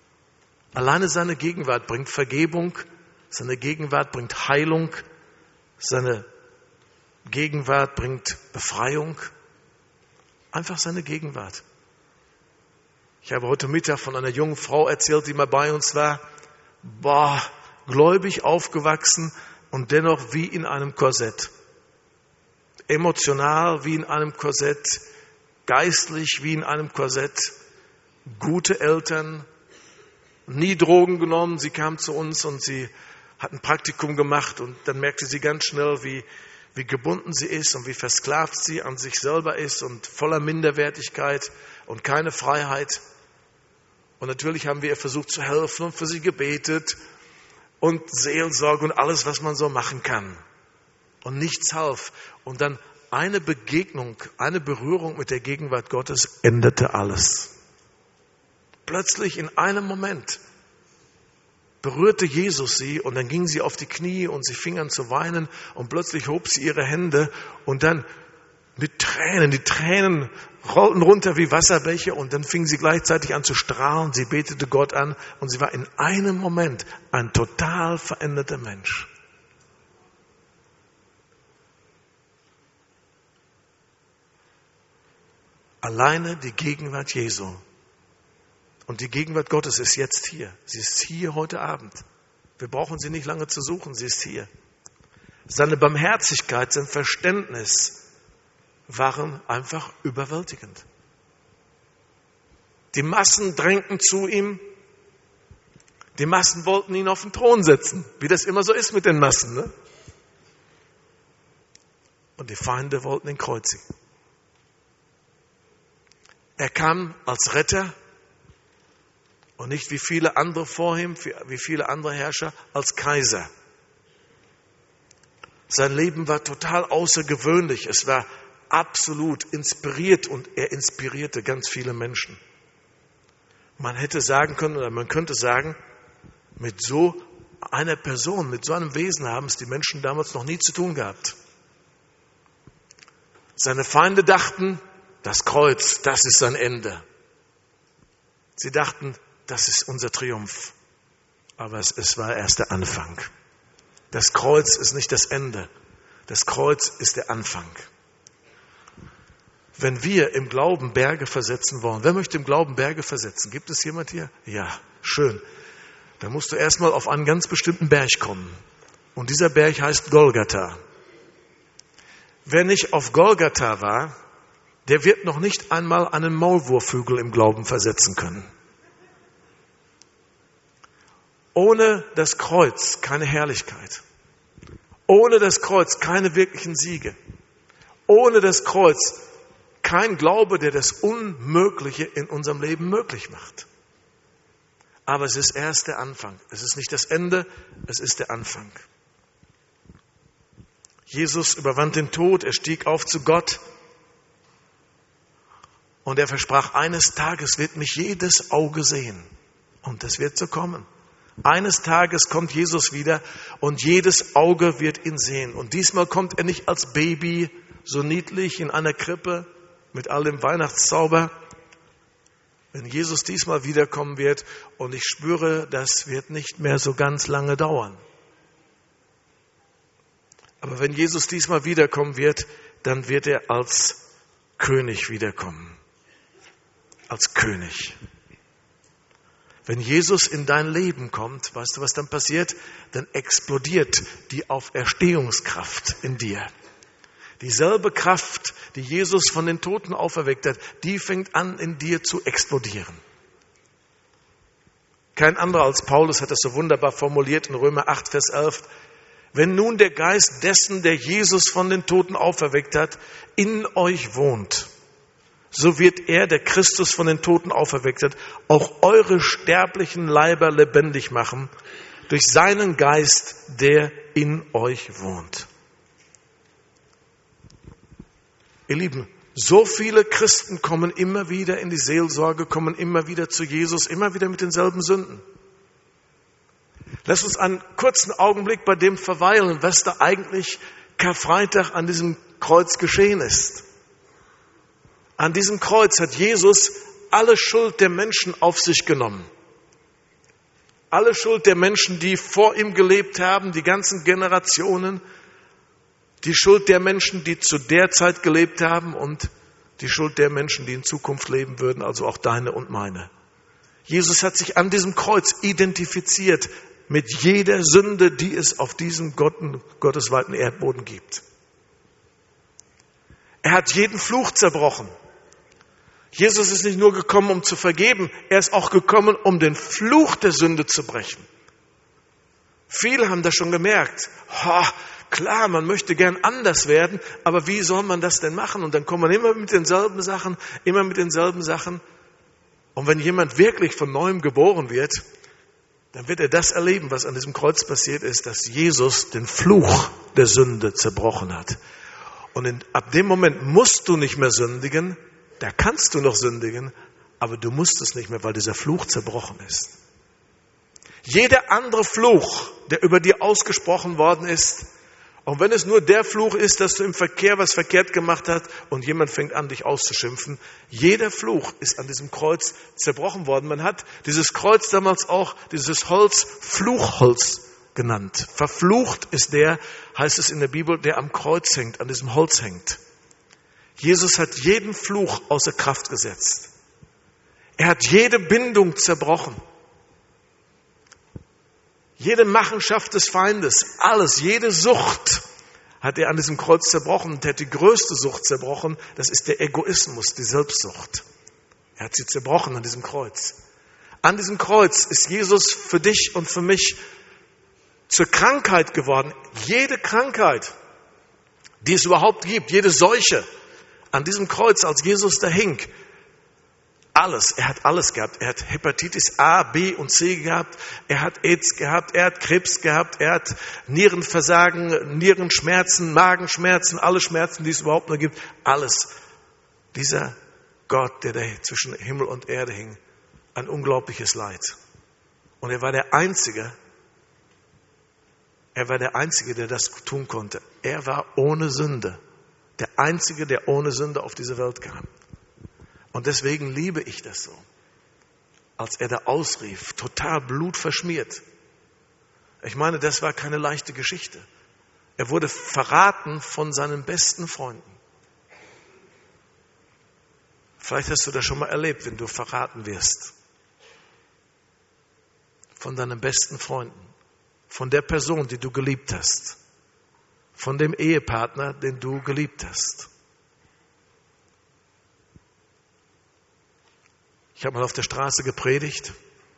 bringt Vergebung, seine Gegenwart bringt Heilung, seine Gegenwart bringt Befreiung. Einfach seine Gegenwart. Ich habe heute Mittag von einer jungen Frau erzählt, die mal bei uns war. Gläubig aufgewachsen und dennoch wie in einem Korsett. Emotional wie in einem Korsett, geistlich wie in einem Korsett. Gute Eltern, nie Drogen genommen. Sie kam zu uns und sie hat ein Praktikum gemacht und dann merkte sie ganz schnell, wie gebunden sie ist und wie versklavt sie an sich selber ist und voller Minderwertigkeit und keine Freiheit. Und natürlich haben wir ihr versucht zu helfen und für sie gebetet und Seelsorge und alles, was man so machen kann. Und nichts half. Und dann eine Begegnung, eine Berührung mit der Gegenwart Gottes änderte alles. Plötzlich in einem Moment berührte Jesus sie und dann ging sie auf die Knie und sie fing an zu weinen und plötzlich hob sie ihre Hände und dann mit Tränen, die Tränen rollten runter wie Wasserbäche und dann fing sie gleichzeitig an zu strahlen, sie betete Gott an und sie war in einem Moment ein total veränderter Mensch. Alleine die Gegenwart Jesu. Und die Gegenwart Gottes ist jetzt hier. Sie ist hier heute Abend. Wir brauchen sie nicht lange zu suchen, sie ist hier. Seine Barmherzigkeit, sein Verständnis waren einfach überwältigend. Die Massen drängten zu ihm. Die Massen wollten ihn auf den Thron setzen, wie das immer so ist mit den Massen. Ne? Und die Feinde wollten ihn kreuzigen. Er kam als Retter und nicht wie viele andere vor ihm, wie viele andere Herrscher, als Kaiser. Sein Leben war total außergewöhnlich. Es war absolut inspiriert und er inspirierte ganz viele Menschen. Man hätte sagen können oder man könnte sagen, mit so einer Person, mit so einem Wesen haben es die Menschen damals noch nie zu tun gehabt. Seine Feinde dachten, das Kreuz, das ist sein Ende. Sie dachten, das ist unser Triumph. Aber es war erst der Anfang. Das Kreuz ist nicht das Ende. Das Kreuz ist der Anfang. Wenn wir im Glauben Berge versetzen wollen, wer möchte im Glauben Berge versetzen? Gibt es jemand hier? Ja, schön. Dann musst du erstmal auf einen ganz bestimmten Berg kommen. Und dieser Berg heißt Golgatha. Wer nicht auf Golgatha war, der wird noch nicht einmal einen Maulwurfhügel im Glauben versetzen können. Ohne das Kreuz keine Herrlichkeit. Ohne das Kreuz keine wirklichen Siege. Ohne das Kreuz kein Glaube, der das Unmögliche in unserem Leben möglich macht. Aber es ist erst der Anfang. Es ist nicht das Ende, es ist der Anfang. Jesus überwand den Tod, er stieg auf zu Gott. Und er versprach, eines Tages wird mich jedes Auge sehen. Und das wird so kommen. Eines Tages kommt Jesus wieder und jedes Auge wird ihn sehen. Und diesmal kommt er nicht als Baby, so niedlich in einer Krippe mit all dem Weihnachtszauber. Wenn Jesus diesmal wiederkommen wird und ich spüre, das wird nicht mehr so ganz lange dauern. Aber wenn Jesus diesmal wiederkommen wird, dann wird er als König wiederkommen. Als König. Wenn Jesus in dein Leben kommt, weißt du, was dann passiert? Dann explodiert die Auferstehungskraft in dir. Dieselbe Kraft, die Jesus von den Toten auferweckt hat, die fängt an, in dir zu explodieren. Kein anderer als Paulus hat das so wunderbar formuliert in Römer 8, Vers 11. Wenn nun der Geist dessen, der Jesus von den Toten auferweckt hat, in euch wohnt, so wird er, der Christus von den Toten auferweckt hat, auch eure sterblichen Leiber lebendig machen, durch seinen Geist, der in euch wohnt. Ihr Lieben, so viele Christen kommen immer wieder in die Seelsorge, kommen immer wieder zu Jesus, immer wieder mit denselben Sünden. Lass uns einen kurzen Augenblick bei dem verweilen, was da eigentlich Karfreitag an diesem Kreuz geschehen ist. An diesem Kreuz hat Jesus alle Schuld der Menschen auf sich genommen. Alle Schuld der Menschen, die vor ihm gelebt haben, die ganzen Generationen, die Schuld der Menschen, die zu der Zeit gelebt haben und die Schuld der Menschen, die in Zukunft leben würden, also auch deine und meine. Jesus hat sich an diesem Kreuz identifiziert mit jeder Sünde, die es auf diesem gottesweiten Erdboden gibt. Er hat jeden Fluch zerbrochen. Jesus ist nicht nur gekommen, um zu vergeben, er ist auch gekommen, um den Fluch der Sünde zu brechen. Viele haben das schon gemerkt. Klar, man möchte gern anders werden, aber wie soll man das denn machen? Und dann kommt man immer mit denselben Sachen. Und wenn jemand wirklich von Neuem geboren wird, dann wird er das erleben, was an diesem Kreuz passiert ist, dass Jesus den Fluch der Sünde zerbrochen hat. Und ab dem Moment musst du nicht mehr sündigen, da kannst du noch sündigen, aber du musst es nicht mehr, weil dieser Fluch zerbrochen ist. Jeder andere Fluch, der über dir ausgesprochen worden ist, und wenn es nur der Fluch ist, dass du im Verkehr was verkehrt gemacht hast und jemand fängt an, dich auszuschimpfen, jeder Fluch ist an diesem Kreuz zerbrochen worden. Man hat dieses Kreuz damals auch, dieses Holz, Fluchholz genannt. Verflucht ist der, heißt es in der Bibel, der am Kreuz hängt, an diesem Holz hängt. Jesus hat jeden Fluch außer Kraft gesetzt. Er hat jede Bindung zerbrochen. Jede Machenschaft des Feindes, alles, jede Sucht hat er an diesem Kreuz zerbrochen und er hat die größte Sucht zerbrochen, das ist der Egoismus, die Selbstsucht. Er hat sie zerbrochen an diesem Kreuz. An diesem Kreuz ist Jesus für dich und für mich zur Krankheit geworden. Jede Krankheit, die es überhaupt gibt, jede Seuche, an diesem Kreuz, als Jesus da hing, alles, er hat alles gehabt. Er hat Hepatitis A, B und C gehabt. Er hat AIDS gehabt. Er hat Krebs gehabt. Er hat Nierenversagen, Nierenschmerzen, Magenschmerzen, alle Schmerzen, die es überhaupt nur gibt. Alles. Dieser Gott, der da zwischen Himmel und Erde hing, ein unglaubliches Leid. Und er war der Einzige, der das tun konnte. Er war ohne Sünde. Der Einzige, der ohne Sünde auf diese Welt kam. Und deswegen liebe ich das so. Als er da ausrief, total blutverschmiert. Ich meine, das war keine leichte Geschichte. Er wurde verraten von seinen besten Freunden. Vielleicht hast du das schon mal erlebt, wenn du verraten wirst. Von deinen besten Freunden. Von der Person, die du geliebt hast. Von dem Ehepartner, den du geliebt hast. Ich habe mal auf der Straße gepredigt,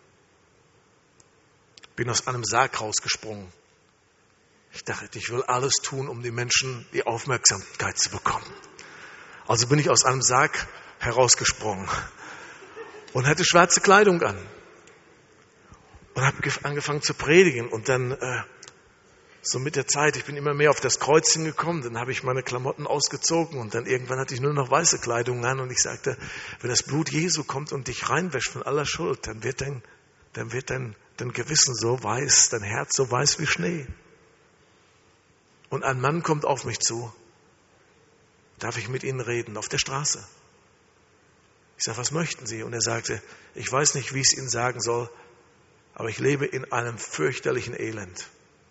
bin aus einem Sarg rausgesprungen. Ich dachte, ich will alles tun, um den Menschen die Aufmerksamkeit zu bekommen. Also bin ich aus einem Sarg herausgesprungen und hatte schwarze Kleidung an und habe angefangen zu predigen. Und dann so mit der Zeit, ich bin immer mehr auf das Kreuz hingekommen, dann habe ich meine Klamotten ausgezogen und dann irgendwann hatte ich nur noch weiße Kleidung an und ich sagte, wenn das Blut Jesu kommt und dich reinwäscht von aller Schuld, dann wird dein Gewissen so weiß, dein Herz so weiß wie Schnee. Und ein Mann kommt auf mich zu, darf ich mit Ihnen reden, auf der Straße. Ich sage, was möchten Sie? Und er sagte, ich weiß nicht, wie ich es Ihnen sagen soll, aber ich lebe in einem fürchterlichen Elend.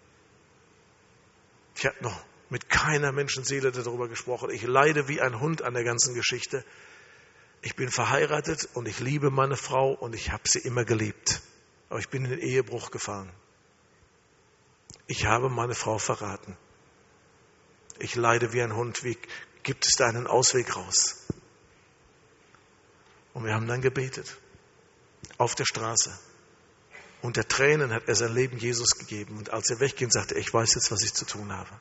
Ich habe noch mit keiner Menschenseele darüber gesprochen. Ich leide wie ein Hund an der ganzen Geschichte. Ich bin verheiratet und ich liebe meine Frau und ich habe sie immer geliebt. Aber ich bin in den Ehebruch gefallen. Ich habe meine Frau verraten. Ich leide wie ein Hund. Wie gibt es da einen Ausweg raus? Und wir haben dann gebetet. Auf der Straße. Unter Tränen hat er sein Leben Jesus gegeben. Und als er wegging, sagte er, ich weiß jetzt, was ich zu tun habe.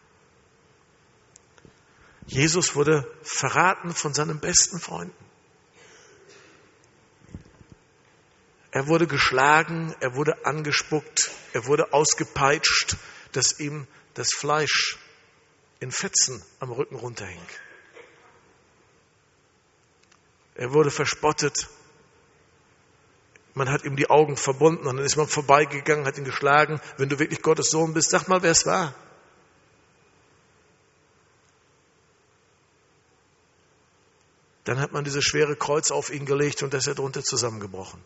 Jesus wurde verraten von seinen besten Freunden. Er wurde geschlagen, er wurde angespuckt, er wurde ausgepeitscht, dass ihm das Fleisch in Fetzen am Rücken runterhing. Er wurde verspottet. Man hat ihm die Augen verbunden und dann ist man vorbeigegangen, hat ihn geschlagen. Wenn du wirklich Gottes Sohn bist, sag mal, wer es war. Dann hat man dieses schwere Kreuz auf ihn gelegt und da ist er drunter zusammengebrochen.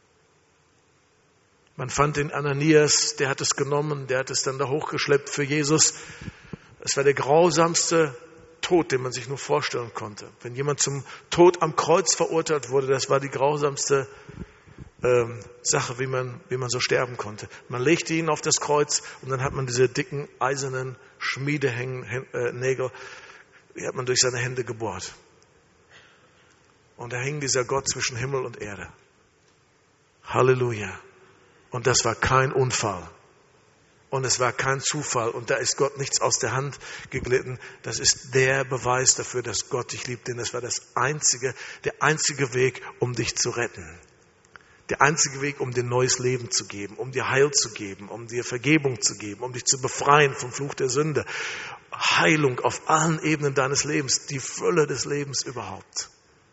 Man fand den Ananias, der hat es genommen, der hat es dann da hochgeschleppt für Jesus. Es war der grausamste Tod, den man sich nur vorstellen konnte. Wenn jemand zum Tod am Kreuz verurteilt wurde, das war die grausamste Sache, wie man so sterben konnte. Man legte ihn auf das Kreuz und dann hat man diese dicken, eisernen Schmiedehängnägel, die hat man durch seine Hände gebohrt. Und da hing dieser Gott zwischen Himmel und Erde. Halleluja. Und das war kein Unfall. Und es war kein Zufall. Und da ist Gott nichts aus der Hand geglitten. Das ist der Beweis dafür, dass Gott dich liebt. Denn das war der einzige Weg, um dich zu retten. Der einzige Weg, um dir neues Leben zu geben, um dir Heil zu geben, um dir Vergebung zu geben, um dich zu befreien vom Fluch der Sünde. Heilung auf allen Ebenen deines Lebens, die Fülle des Lebens überhaupt.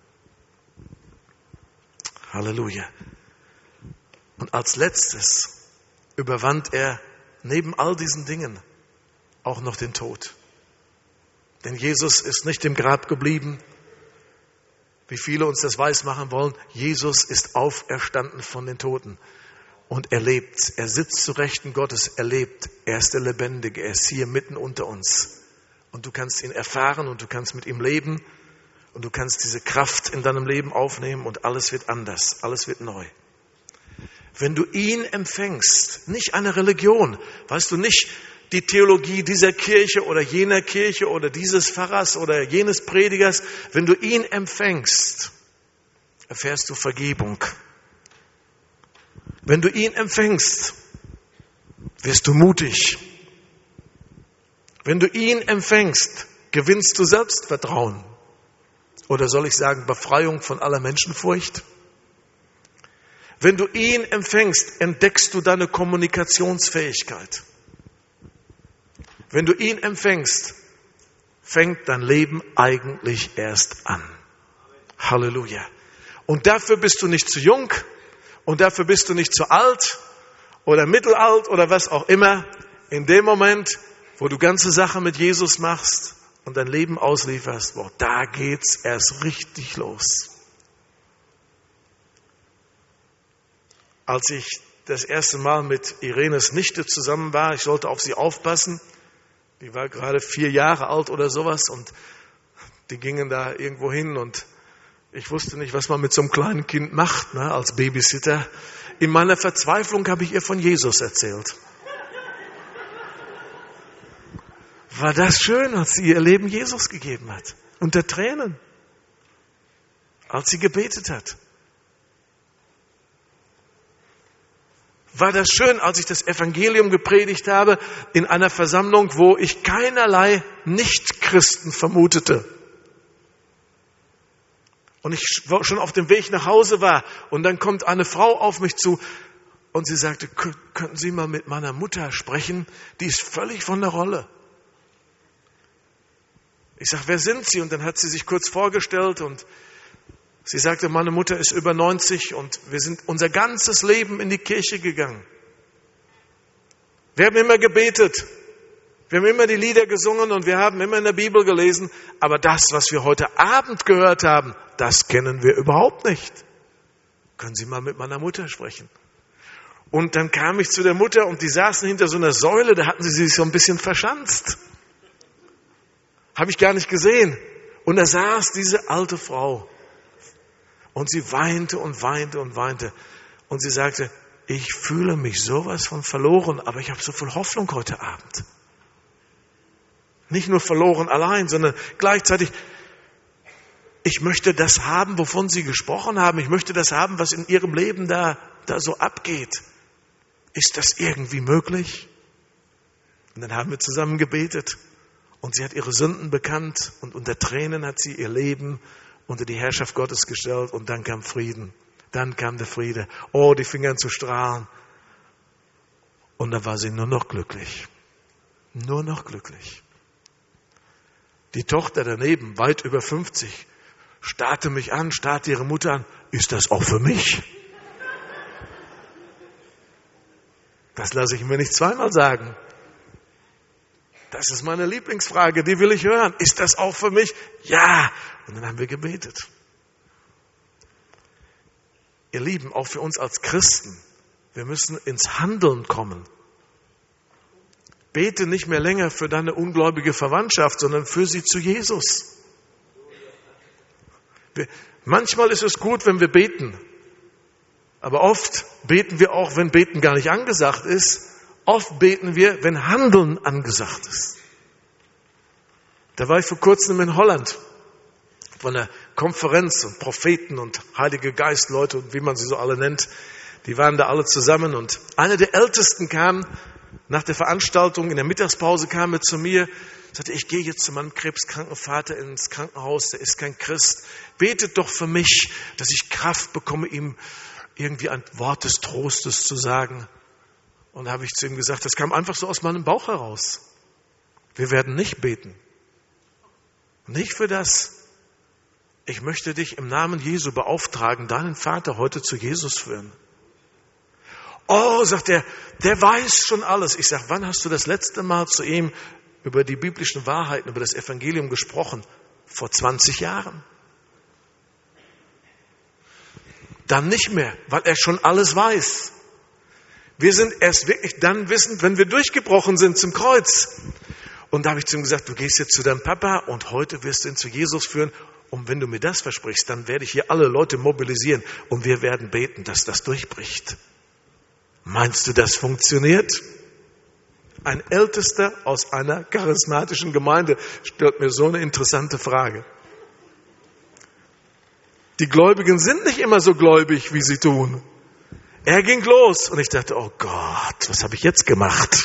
Halleluja. Und als letztes überwand er neben all diesen Dingen auch noch den Tod. Denn Jesus ist nicht im Grab geblieben, wie viele uns das weismachen wollen. Jesus ist auferstanden von den Toten und er lebt. Er sitzt zu Rechten Gottes, er lebt. Er ist der Lebendige, er ist hier mitten unter uns. Und du kannst ihn erfahren und du kannst mit ihm leben und du kannst diese Kraft in deinem Leben aufnehmen und alles wird anders, alles wird neu. Wenn du ihn empfängst, nicht eine Religion, weißt du, nicht die Theologie dieser Kirche oder jener Kirche oder dieses Pfarrers oder jenes Predigers, wenn du ihn empfängst, erfährst du Vergebung. Wenn du ihn empfängst, wirst du mutig. Wenn du ihn empfängst, gewinnst du Selbstvertrauen. Oder soll ich sagen, Befreiung von aller Menschenfurcht? Wenn du ihn empfängst, entdeckst du deine Kommunikationsfähigkeit. Wenn du ihn empfängst, fängt dein Leben eigentlich erst an. Halleluja. Und dafür bist du nicht zu jung und dafür bist du nicht zu alt oder mittelalt oder was auch immer. In dem Moment, wo du ganze Sachen mit Jesus machst und dein Leben auslieferst, boah, da geht's erst richtig los. Als ich das erste Mal mit Irenes Nichte zusammen war, ich sollte auf sie aufpassen, die war gerade 4 Jahre alt oder sowas und die gingen da irgendwo hin und ich wusste nicht, was man mit so einem kleinen Kind macht, als Babysitter. In meiner Verzweiflung habe ich ihr von Jesus erzählt. War das schön, als sie ihr Leben Jesus gegeben hat, unter Tränen, als sie gebetet hat. War das schön, als ich das Evangelium gepredigt habe in einer Versammlung, wo ich keinerlei Nichtchristen vermutete. Und ich schon auf dem Weg nach Hause war und dann kommt eine Frau auf mich zu und sie sagte, könnten Sie mal mit meiner Mutter sprechen? Die ist völlig von der Rolle. Ich sage, wer sind Sie? Und dann hat sie sich kurz vorgestellt und sie sagte, meine Mutter ist über 90 und wir sind unser ganzes Leben in die Kirche gegangen. Wir haben immer gebetet, wir haben immer die Lieder gesungen und wir haben immer in der Bibel gelesen. Aber das, was wir heute Abend gehört haben, das kennen wir überhaupt nicht. Können Sie mal mit meiner Mutter sprechen? Und dann kam ich zu der Mutter und die saßen hinter so einer Säule, da hatten sie sich so ein bisschen verschanzt. Habe ich gar nicht gesehen. Und da saß diese alte Frau. Und sie weinte und weinte und weinte. Und sie sagte, ich fühle mich sowas von verloren, aber ich habe so viel Hoffnung heute Abend. Nicht nur verloren allein, sondern gleichzeitig, ich möchte das haben, wovon Sie gesprochen haben. Ich möchte das haben, was in Ihrem Leben da so abgeht. Ist das irgendwie möglich? Und dann haben wir zusammen gebetet. Und sie hat ihre Sünden bekannt und unter Tränen hat sie ihr Leben unter die Herrschaft Gottes gestellt und dann kam Frieden. Dann kam der Friede. Oh, die fing an zu strahlen. Und dann war sie nur noch glücklich. Nur noch glücklich. Die Tochter daneben, weit über 50, starrte mich an, starrte ihre Mutter an. Ist das auch für mich? Das lasse ich mir nicht zweimal sagen. Das ist meine Lieblingsfrage, die will ich hören. Ist das auch für mich? Ja. Und dann haben wir gebetet. Ihr Lieben, auch für uns als Christen, wir müssen ins Handeln kommen. Bete nicht mehr länger für deine ungläubige Verwandtschaft, sondern für sie zu Jesus. Manchmal ist es gut, wenn wir beten. Aber oft beten wir auch, wenn Beten gar nicht angesagt ist. Oft beten wir, wenn Handeln angesagt ist. Da war ich vor kurzem in Holland von einer Konferenz und Propheten und Heilige Geistleute und wie man sie so alle nennt. Die waren da alle zusammen und einer der Ältesten kam nach der Veranstaltung, in der Mittagspause kam er zu mir, sagte, ich gehe jetzt zu meinem krebskranken Vater ins Krankenhaus, der ist kein Christ. Betet doch für mich, dass ich Kraft bekomme, ihm irgendwie ein Wort des Trostes zu sagen. Und da habe ich zu ihm gesagt, das kam einfach so aus meinem Bauch heraus. Wir werden nicht beten. Nicht für das. Ich möchte dich im Namen Jesu beauftragen, deinen Vater heute zu Jesus führen. Oh, sagt er, der weiß schon alles. Ich sage, wann hast du das letzte Mal zu ihm über die biblischen Wahrheiten, über das Evangelium gesprochen? Vor 20 Jahren. Dann nicht mehr, weil er schon alles weiß. Wir sind erst wirklich dann wissend, wenn wir durchgebrochen sind zum Kreuz. Und da habe ich zu ihm gesagt, du gehst jetzt zu deinem Papa und heute wirst du ihn zu Jesus führen. Und wenn du mir das versprichst, dann werde ich hier alle Leute mobilisieren und wir werden beten, dass das durchbricht. Meinst du, das funktioniert? Ein Ältester aus einer charismatischen Gemeinde stellt mir so eine interessante Frage. Die Gläubigen sind nicht immer so gläubig, wie sie tun. Er ging los und ich dachte, oh Gott, was habe ich jetzt gemacht?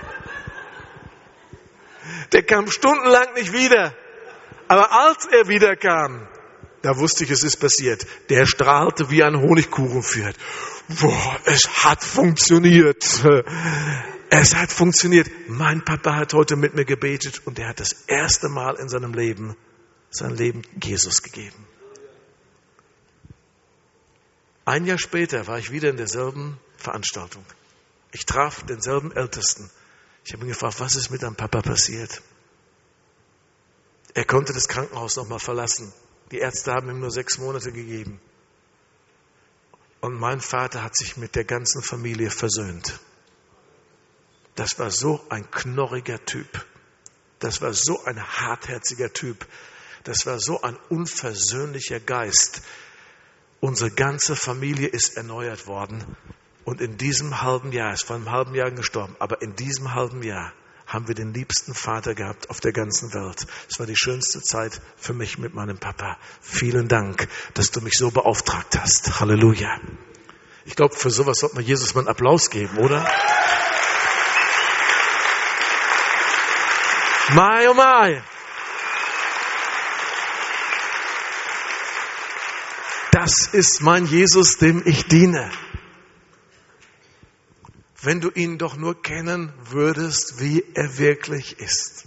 Der kam stundenlang nicht wieder. Aber als er wiederkam, da wusste ich, es ist passiert. Der strahlte wie ein Honigkuchenpferd. Boah, es hat funktioniert. Es hat funktioniert. Mein Papa hat heute mit mir gebetet und er hat das erste Mal in seinem Leben sein Leben Jesus gegeben. Ein Jahr später war ich wieder in derselben Veranstaltung. Ich traf denselben Ältesten. Ich habe ihn gefragt, was ist mit deinem Papa passiert? Er konnte das Krankenhaus noch mal verlassen. Die Ärzte haben ihm nur 6 Monate gegeben. Und mein Vater hat sich mit der ganzen Familie versöhnt. Das war so ein knorriger Typ. Das war so ein hartherziger Typ. Das war so ein unversöhnlicher Geist. Unsere ganze Familie ist erneuert worden. Und in diesem halben Jahr, er ist vor einem halben Jahr gestorben, aber in diesem halben Jahr haben wir den liebsten Vater gehabt auf der ganzen Welt. Es war die schönste Zeit für mich mit meinem Papa. Vielen Dank, dass du mich so beauftragt hast. Halleluja. Ich glaube, für sowas sollte man Jesus mal einen Applaus geben, oder? Mai, oh mai. Das ist mein Jesus, dem ich diene. Wenn du ihn doch nur kennen würdest, wie er wirklich ist.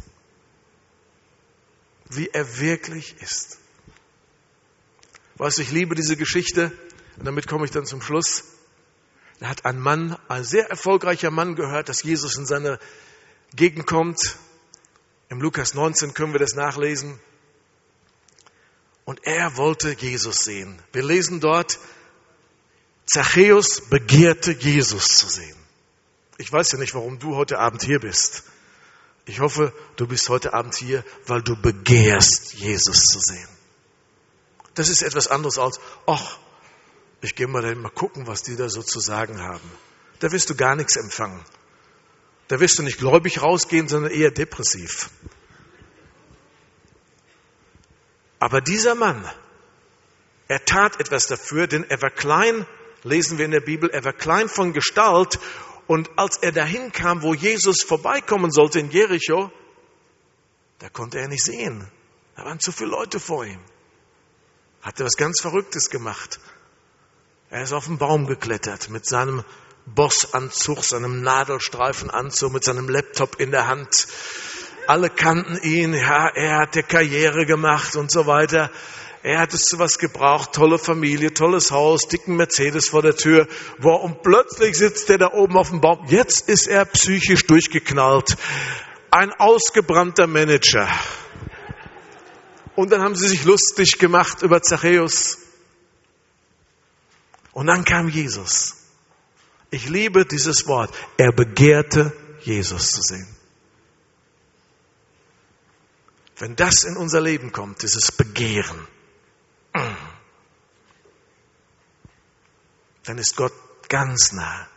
Wie er wirklich ist. Weißt du, ich liebe diese Geschichte und damit komme ich dann zum Schluss. Da hat ein Mann, ein sehr erfolgreicher Mann gehört, dass Jesus in seine Gegend kommt. Im Lukas 19 können wir das nachlesen. Und er wollte Jesus sehen. Wir lesen dort, Zachäus begehrte Jesus zu sehen. Ich weiß ja nicht, warum du heute Abend hier bist. Ich hoffe, du bist heute Abend hier, weil du begehrst, Jesus zu sehen. Das ist etwas anderes als, ach, ich gehe mal dahin, mal gucken, was die da so zu sagen haben. Da wirst du gar nichts empfangen. Da wirst du nicht gläubig rausgehen, sondern eher depressiv. Aber dieser Mann, er tat etwas dafür, denn er war klein, lesen wir in der Bibel, er war klein von Gestalt. Und als er dahin kam, wo Jesus vorbeikommen sollte in Jericho, da konnte er nicht sehen. Da waren zu viele Leute vor ihm. Hatte was ganz Verrücktes gemacht. Er ist auf den Baum geklettert mit seinem Bossanzug, seinem Nadelstreifenanzug, mit seinem Laptop in der Hand. Alle kannten ihn, ja, er hatte Karriere gemacht und so weiter. Er hat es zu was gebraucht, tolle Familie, tolles Haus, dicken Mercedes vor der Tür. Wow, und plötzlich sitzt er da oben auf dem Baum. Jetzt ist er psychisch durchgeknallt. Ein ausgebrannter Manager. Und dann haben sie sich lustig gemacht über Zachäus. Und dann kam Jesus. Ich liebe dieses Wort. Er begehrte, Jesus zu sehen. Wenn das in unser Leben kommt, dieses Begehren, dann ist Gott ganz nah.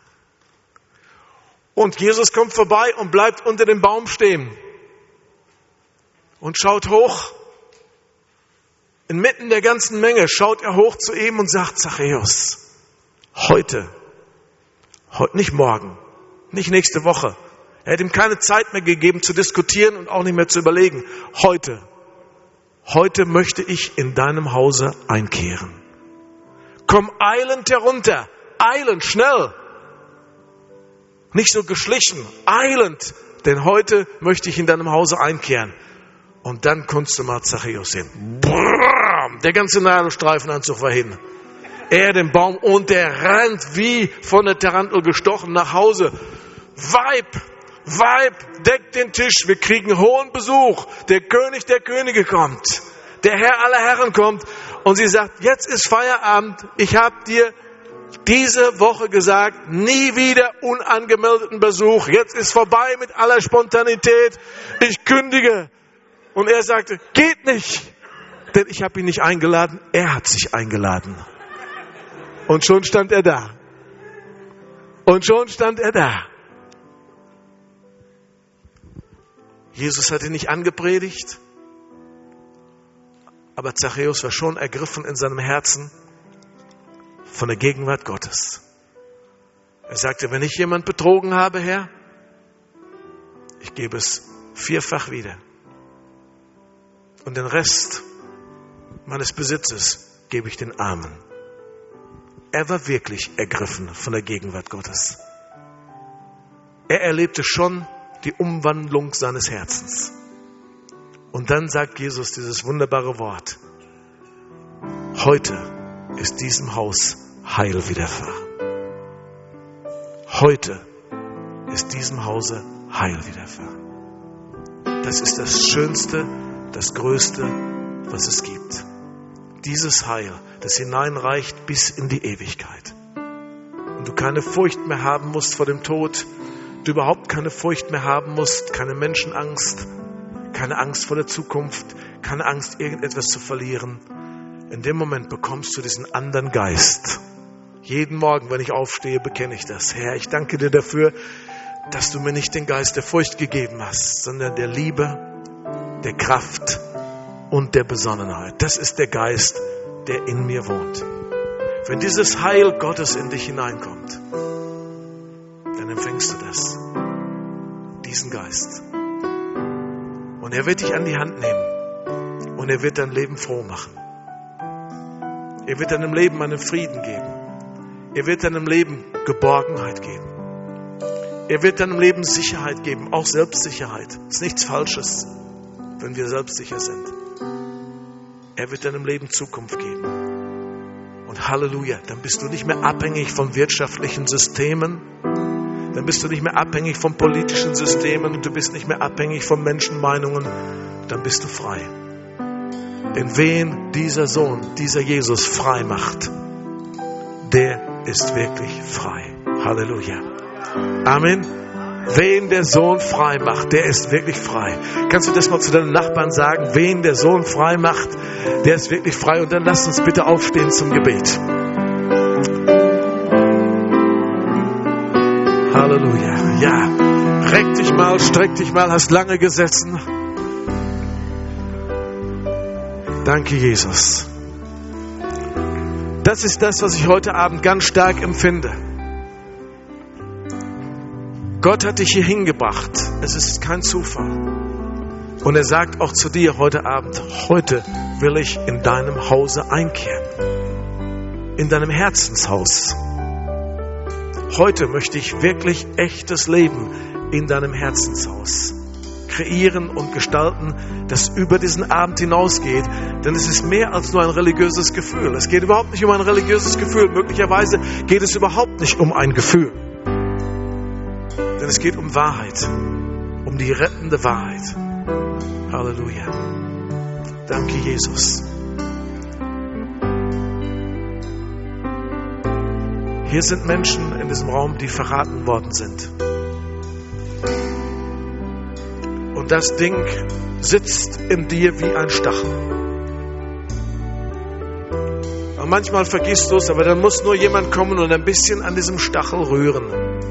Und Jesus kommt vorbei und bleibt unter dem Baum stehen und schaut hoch. Inmitten der ganzen Menge schaut er hoch zu ihm und sagt, Zachäus, heute, nicht morgen, nicht nächste Woche. Er hat ihm keine Zeit mehr gegeben zu diskutieren und auch nicht mehr zu überlegen. Heute möchte ich in deinem Hause einkehren. Komm eilend herunter, eilend, schnell. Nicht so geschlichen, eilend, denn heute möchte ich in deinem Hause einkehren. Und dann konntest du mal Zachäus sehen. Der ganze Nadelstreifenanzug war hin. Er den Baum und der rennt wie von der Tarantel gestochen nach Hause. Weib, deckt den Tisch, wir kriegen hohen Besuch. Der König der Könige kommt. Der Herr aller Herren kommt. Und sie sagt, jetzt ist Feierabend. Ich habe dir diese Woche gesagt, nie wieder unangemeldeten Besuch. Jetzt ist vorbei mit aller Spontanität. Ich kündige. Und er sagte, geht nicht. Denn ich habe ihn nicht eingeladen. Er hat sich eingeladen. Und schon stand er da. Jesus hat ihn nicht angepredigt, aber Zachäus war schon ergriffen in seinem Herzen von der Gegenwart Gottes. Er sagte, wenn ich jemand betrogen habe, Herr, ich gebe es 4-fach wieder. Und den Rest meines Besitzes gebe ich den Armen. Er war wirklich ergriffen von der Gegenwart Gottes. Er erlebte schon die Umwandlung seines Herzens. Und dann sagt Jesus dieses wunderbare Wort. Heute ist diesem Haus Heil widerfahren. Heute ist diesem Hause Heil widerfahren. Das ist das Schönste, das Größte, was es gibt. Dieses Heil, das hineinreicht bis in die Ewigkeit. Und du keine Furcht mehr haben musst vor dem Tod, du überhaupt keine Furcht mehr haben musst, keine Menschenangst, keine Angst vor der Zukunft, keine Angst, irgendetwas zu verlieren. In dem Moment bekommst du diesen anderen Geist. Jeden Morgen, wenn ich aufstehe, bekenne ich das. Herr, ich danke dir dafür, dass du mir nicht den Geist der Furcht gegeben hast, sondern der Liebe, der Kraft und der Besonnenheit. Das ist der Geist, der in mir wohnt. Wenn dieses Heil Gottes in dich hineinkommt, dann empfängst du das, diesen Geist. Und er wird dich an die Hand nehmen und er wird dein Leben froh machen. Er wird deinem Leben einen Frieden geben. Er wird deinem Leben Geborgenheit geben. Er wird deinem Leben Sicherheit geben, auch Selbstsicherheit. Das ist nichts Falsches, wenn wir selbstsicher sind. Er wird deinem Leben Zukunft geben. Und Halleluja, dann bist du nicht mehr abhängig von wirtschaftlichen Systemen. Dann bist du nicht mehr abhängig von politischen Systemen und du bist nicht mehr abhängig von Menschenmeinungen. Dann bist du frei. Denn wen dieser Sohn, dieser Jesus frei macht, der ist wirklich frei. Halleluja. Amen. Wen der Sohn frei macht, der ist wirklich frei. Kannst du das mal zu deinen Nachbarn sagen? Wen der Sohn frei macht, der ist wirklich frei. Und dann lasst uns bitte aufstehen zum Gebet. Halleluja. Ja, reck dich mal, streck dich mal, hast lange gesessen. Danke, Jesus. Das ist das, was ich heute Abend ganz stark empfinde. Gott hat dich hier hingebracht. Es ist kein Zufall. Und er sagt auch zu dir heute Abend, heute will ich in deinem Hause einkehren. In deinem Herzenshaus. Heute möchte ich wirklich echtes Leben in deinem Herzenshaus kreieren und gestalten, das über diesen Abend hinausgeht. Denn es ist mehr als nur ein religiöses Gefühl. Es geht überhaupt nicht um ein religiöses Gefühl. Möglicherweise geht es überhaupt nicht um ein Gefühl. Denn es geht um Wahrheit. Um die rettende Wahrheit. Halleluja. Danke, Jesus. Hier sind Menschen in diesem Raum, die verraten worden sind. Und das Ding sitzt in dir wie ein Stachel. Und manchmal vergisst du es, aber dann muss nur jemand kommen und ein bisschen an diesem Stachel rühren.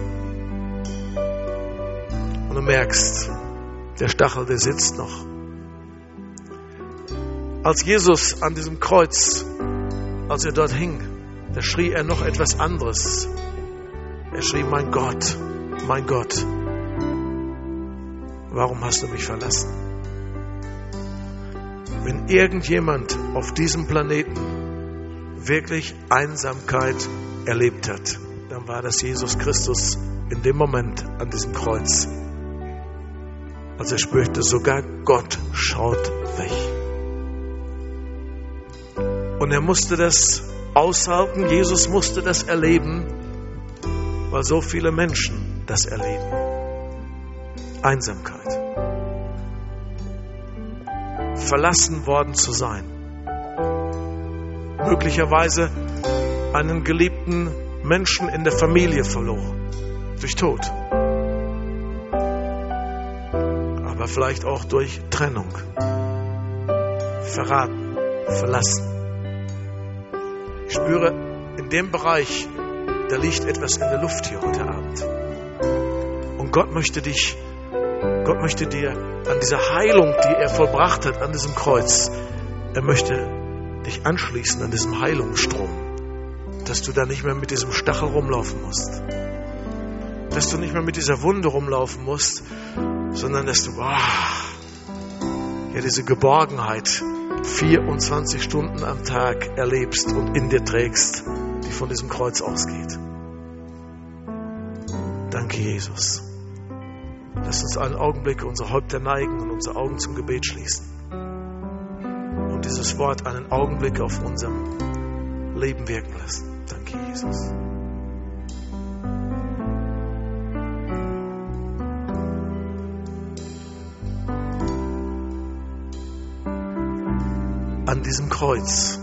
Und du merkst, der Stachel, der sitzt noch. Als Jesus an diesem Kreuz, als er dort hing, da schrie er noch etwas anderes. Er schrie, mein Gott, warum hast du mich verlassen? Wenn irgendjemand auf diesem Planeten wirklich Einsamkeit erlebt hat, dann war das Jesus Christus in dem Moment an diesem Kreuz, als er spürte, sogar Gott schaut weg. Und er musste das aushalten, Jesus musste das erleben, weil so viele Menschen das erleben. Einsamkeit. Verlassen worden zu sein. Möglicherweise einen geliebten Menschen in der Familie verloren. Durch Tod. Aber vielleicht auch durch Trennung. Verraten. Verlassen. Ich spüre, in dem Bereich, da liegt etwas in der Luft hier heute Abend. Und Gott möchte dir an dieser Heilung, die er vollbracht hat, an diesem Kreuz, er möchte dich anschließen an diesem Heilungsstrom, dass du da nicht mehr mit diesem Stachel rumlaufen musst, dass du nicht mehr mit dieser Wunde rumlaufen musst, sondern dass du diese Geborgenheit 24 Stunden am Tag erlebst und in dir trägst, die von diesem Kreuz ausgeht. Danke, Jesus. Lass uns einen Augenblick unsere Häupter neigen und unsere Augen zum Gebet schließen. Und dieses Wort einen Augenblick auf unserem Leben wirken lassen. Danke, Jesus. An diesem Kreuz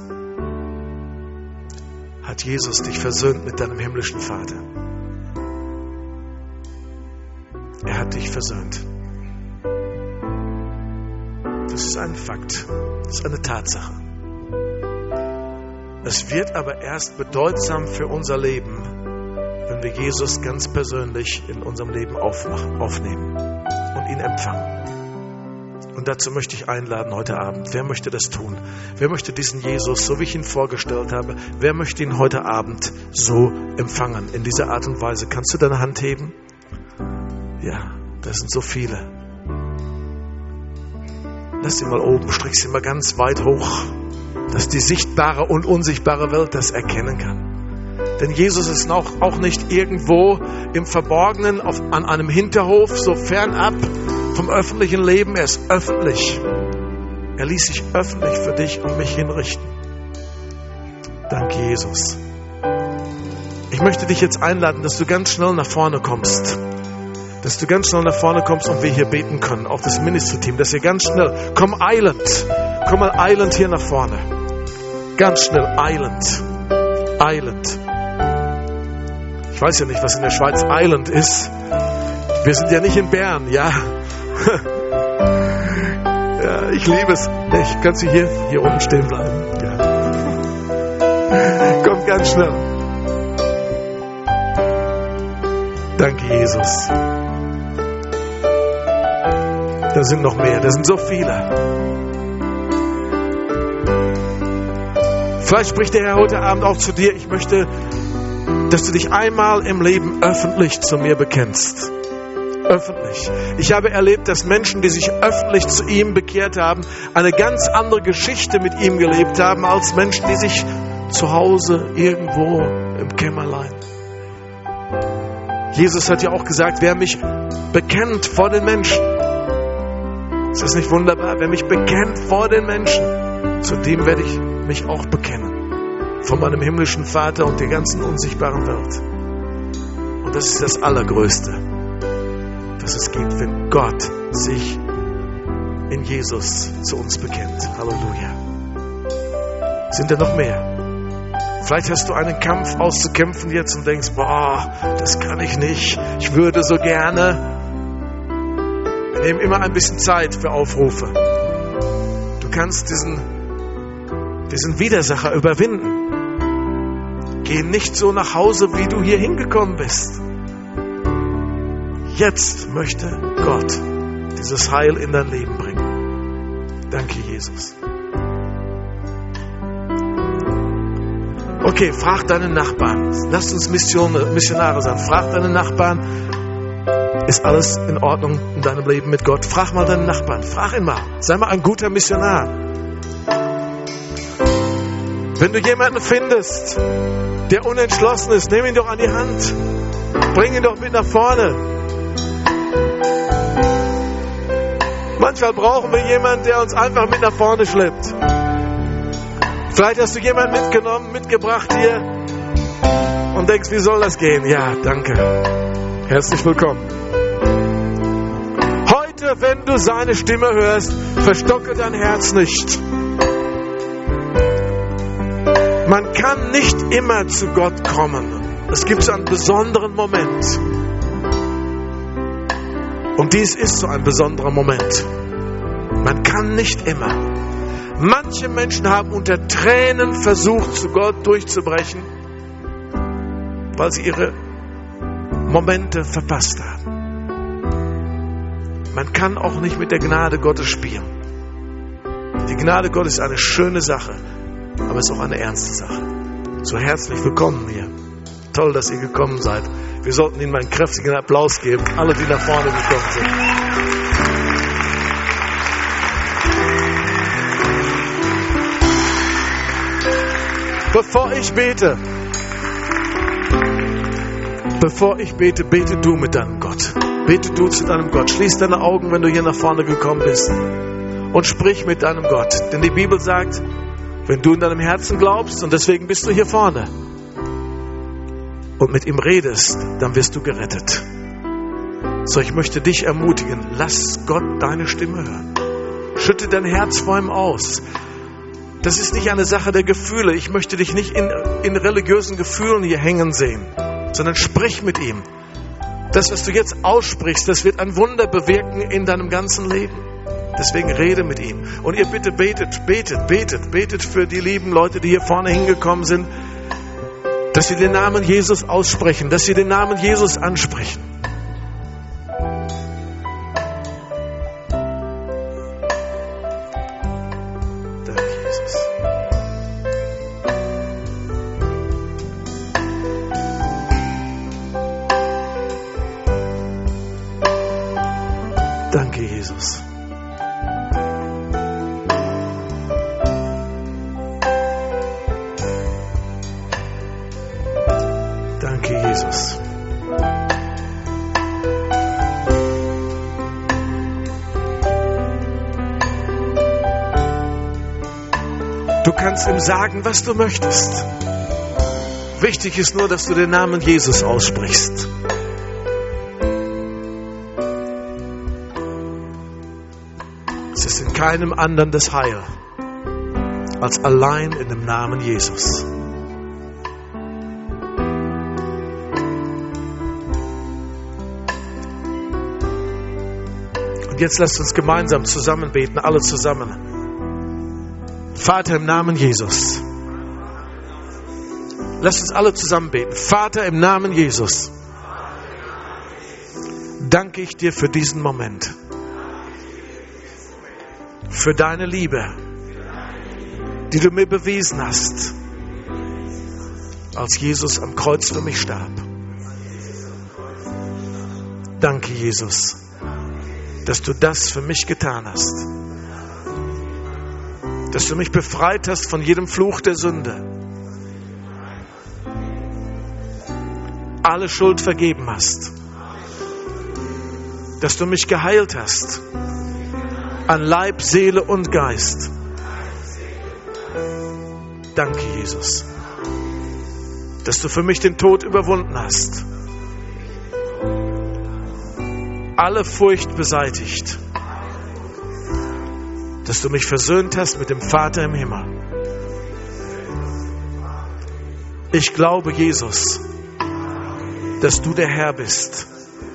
hat Jesus dich versöhnt mit deinem himmlischen Vater. Er hat dich versöhnt. Das ist ein Fakt. Das ist eine Tatsache. Es wird aber erst bedeutsam für unser Leben, wenn wir Jesus ganz persönlich in unserem Leben aufnehmen und ihn empfangen. Und dazu möchte ich einladen heute Abend. Wer möchte das tun? Wer möchte diesen Jesus, so wie ich ihn vorgestellt habe, wer möchte ihn heute Abend so empfangen? In dieser Art und Weise. Kannst du deine Hand heben? Ja, das sind so viele. Lass sie mal oben, streck sie mal ganz weit hoch, dass die sichtbare und unsichtbare Welt das erkennen kann. Denn Jesus ist auch nicht irgendwo im Verborgenen an einem Hinterhof, so fernab vom öffentlichen Leben. Er ist öffentlich. Er ließ sich öffentlich für dich und mich hinrichten. Danke, Jesus. Ich möchte dich jetzt einladen, dass du ganz schnell nach vorne kommst. Dass du ganz schnell nach vorne kommst und wir hier beten können. Auch das Ministry-Team, dass ihr ganz schnell, komm eilend. Komm mal eilend hier nach vorne. Ganz schnell, eilend. Eilend. Ich weiß ja nicht, was in der Schweiz eilend ist. Wir sind ja nicht in Bern, ja. Ja, ich liebe es. Ich kann sie hier unten stehen bleiben. Ja. Komm ganz schnell. Danke, Jesus. Da sind noch mehr. Da sind so viele. Vielleicht spricht der Herr heute Abend auch zu dir. Ich möchte, dass du dich einmal im Leben öffentlich zu mir bekennst. Öffentlich. Ich habe erlebt, dass Menschen, die sich öffentlich zu ihm bekehrt haben, eine ganz andere Geschichte mit ihm gelebt haben, als Menschen, die sich zu Hause irgendwo im Kämmerlein. Jesus hat ja auch gesagt, wer mich bekennt vor den Menschen. Ist das nicht wunderbar? Wer mich bekennt vor den Menschen, zu dem werde ich mich auch bekennen. Von meinem himmlischen Vater und der ganzen unsichtbaren Welt. Und das ist das Allergrößte, was es gibt, wenn Gott sich in Jesus zu uns bekennt. Halleluja. Sind da noch mehr? Vielleicht hast du einen Kampf auszukämpfen jetzt und denkst, boah, das kann ich nicht. Ich würde so gerne. Wir nehmen immer ein bisschen Zeit für Aufrufe. Du kannst diesen Widersacher überwinden. Geh nicht so nach Hause, wie du hier hingekommen bist. Jetzt möchte Gott dieses Heil in dein Leben bringen. Danke, Jesus. Okay, frag deinen Nachbarn. Lass uns Missionare sein. Frag deinen Nachbarn, ist alles in Ordnung in deinem Leben mit Gott? Frag mal deinen Nachbarn. Frag ihn mal. Sei mal ein guter Missionar. Wenn du jemanden findest, der unentschlossen ist, nimm ihn doch an die Hand. Bring ihn doch mit nach vorne. Manchmal brauchen wir jemanden, der uns einfach mit nach vorne schleppt. Vielleicht hast du jemanden mitgebracht hier und denkst, wie soll das gehen? Ja, danke. Herzlich willkommen. Heute, wenn du seine Stimme hörst, verstocke dein Herz nicht. Man kann nicht immer zu Gott kommen. Es gibt so einen besonderen Moment. Und dies ist so ein besonderer Moment. Man kann nicht immer. Manche Menschen haben unter Tränen versucht, zu Gott durchzubrechen, weil sie ihre Momente verpasst haben. Man kann auch nicht mit der Gnade Gottes spielen. Die Gnade Gottes ist eine schöne Sache, aber es ist auch eine ernste Sache. So herzlich willkommen hier. Toll, dass ihr gekommen seid. Wir sollten Ihnen mal einen kräftigen Applaus geben, alle, die nach vorne gekommen sind. Bevor ich bete, bete du mit deinem Gott. Bete du zu deinem Gott. Schließ deine Augen, wenn du hier nach vorne gekommen bist. Und sprich mit deinem Gott. Denn die Bibel sagt, wenn du in deinem Herzen glaubst, und deswegen bist du hier vorne, und mit ihm redest, dann wirst du gerettet. So, ich möchte dich ermutigen, lass Gott deine Stimme hören. Schütte dein Herz vor ihm aus. Das ist nicht eine Sache der Gefühle. Ich möchte dich nicht in religiösen Gefühlen hier hängen sehen, sondern sprich mit ihm. Das, was du jetzt aussprichst, das wird ein Wunder bewirken in deinem ganzen Leben. Deswegen rede mit ihm. Und ihr bitte betet für die lieben Leute, die hier vorne hingekommen sind, dass sie den Namen Jesus aussprechen, dass sie den Namen Jesus ansprechen. Danke, Jesus. Danke, Jesus. Danke, Jesus. Du kannst ihm sagen, was du möchtest. Wichtig ist nur, dass du den Namen Jesus aussprichst. Es ist in keinem anderen das Heil, als allein in dem Namen Jesus. Und jetzt lasst uns gemeinsam zusammen beten, alle zusammen. Vater, im Namen Jesus. Lasst uns alle zusammen beten. Vater, im Namen Jesus. Danke ich dir für diesen Moment. Für deine Liebe, die du mir bewiesen hast, als Jesus am Kreuz für mich starb. Danke, Jesus, dass du das für mich getan hast. Dass du mich befreit hast von jedem Fluch der Sünde. Alle Schuld vergeben hast. Dass du mich geheilt hast. An Leib, Seele und Geist. Danke, Jesus, dass du für mich den Tod überwunden hast. Alle Furcht beseitigt. Dass du mich versöhnt hast mit dem Vater im Himmel. Ich glaube, Jesus, dass du der Herr bist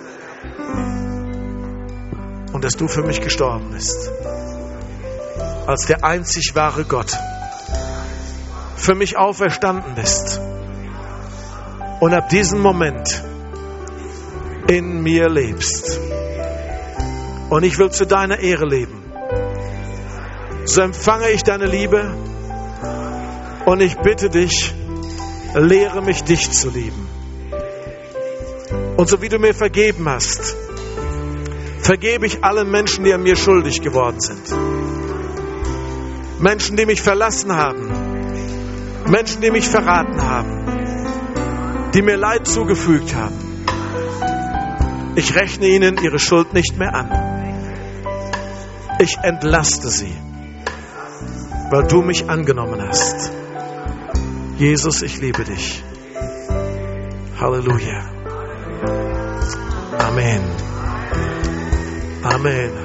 und dass du für mich gestorben bist. Als der einzig wahre Gott für mich auferstanden bist und ab diesem Moment in mir lebst. Und ich will zu deiner Ehre leben. So empfange ich deine Liebe und ich bitte dich, lehre mich, dich zu lieben. Und so wie du mir vergeben hast, vergebe ich allen Menschen, die an mir schuldig geworden sind. Menschen, die mich verlassen haben. Menschen, die mich verraten haben. Die mir Leid zugefügt haben. Ich rechne ihnen ihre Schuld nicht mehr an. Ich entlaste sie, weil du mich angenommen hast. Jesus, ich liebe dich. Halleluja. Amen. Amen.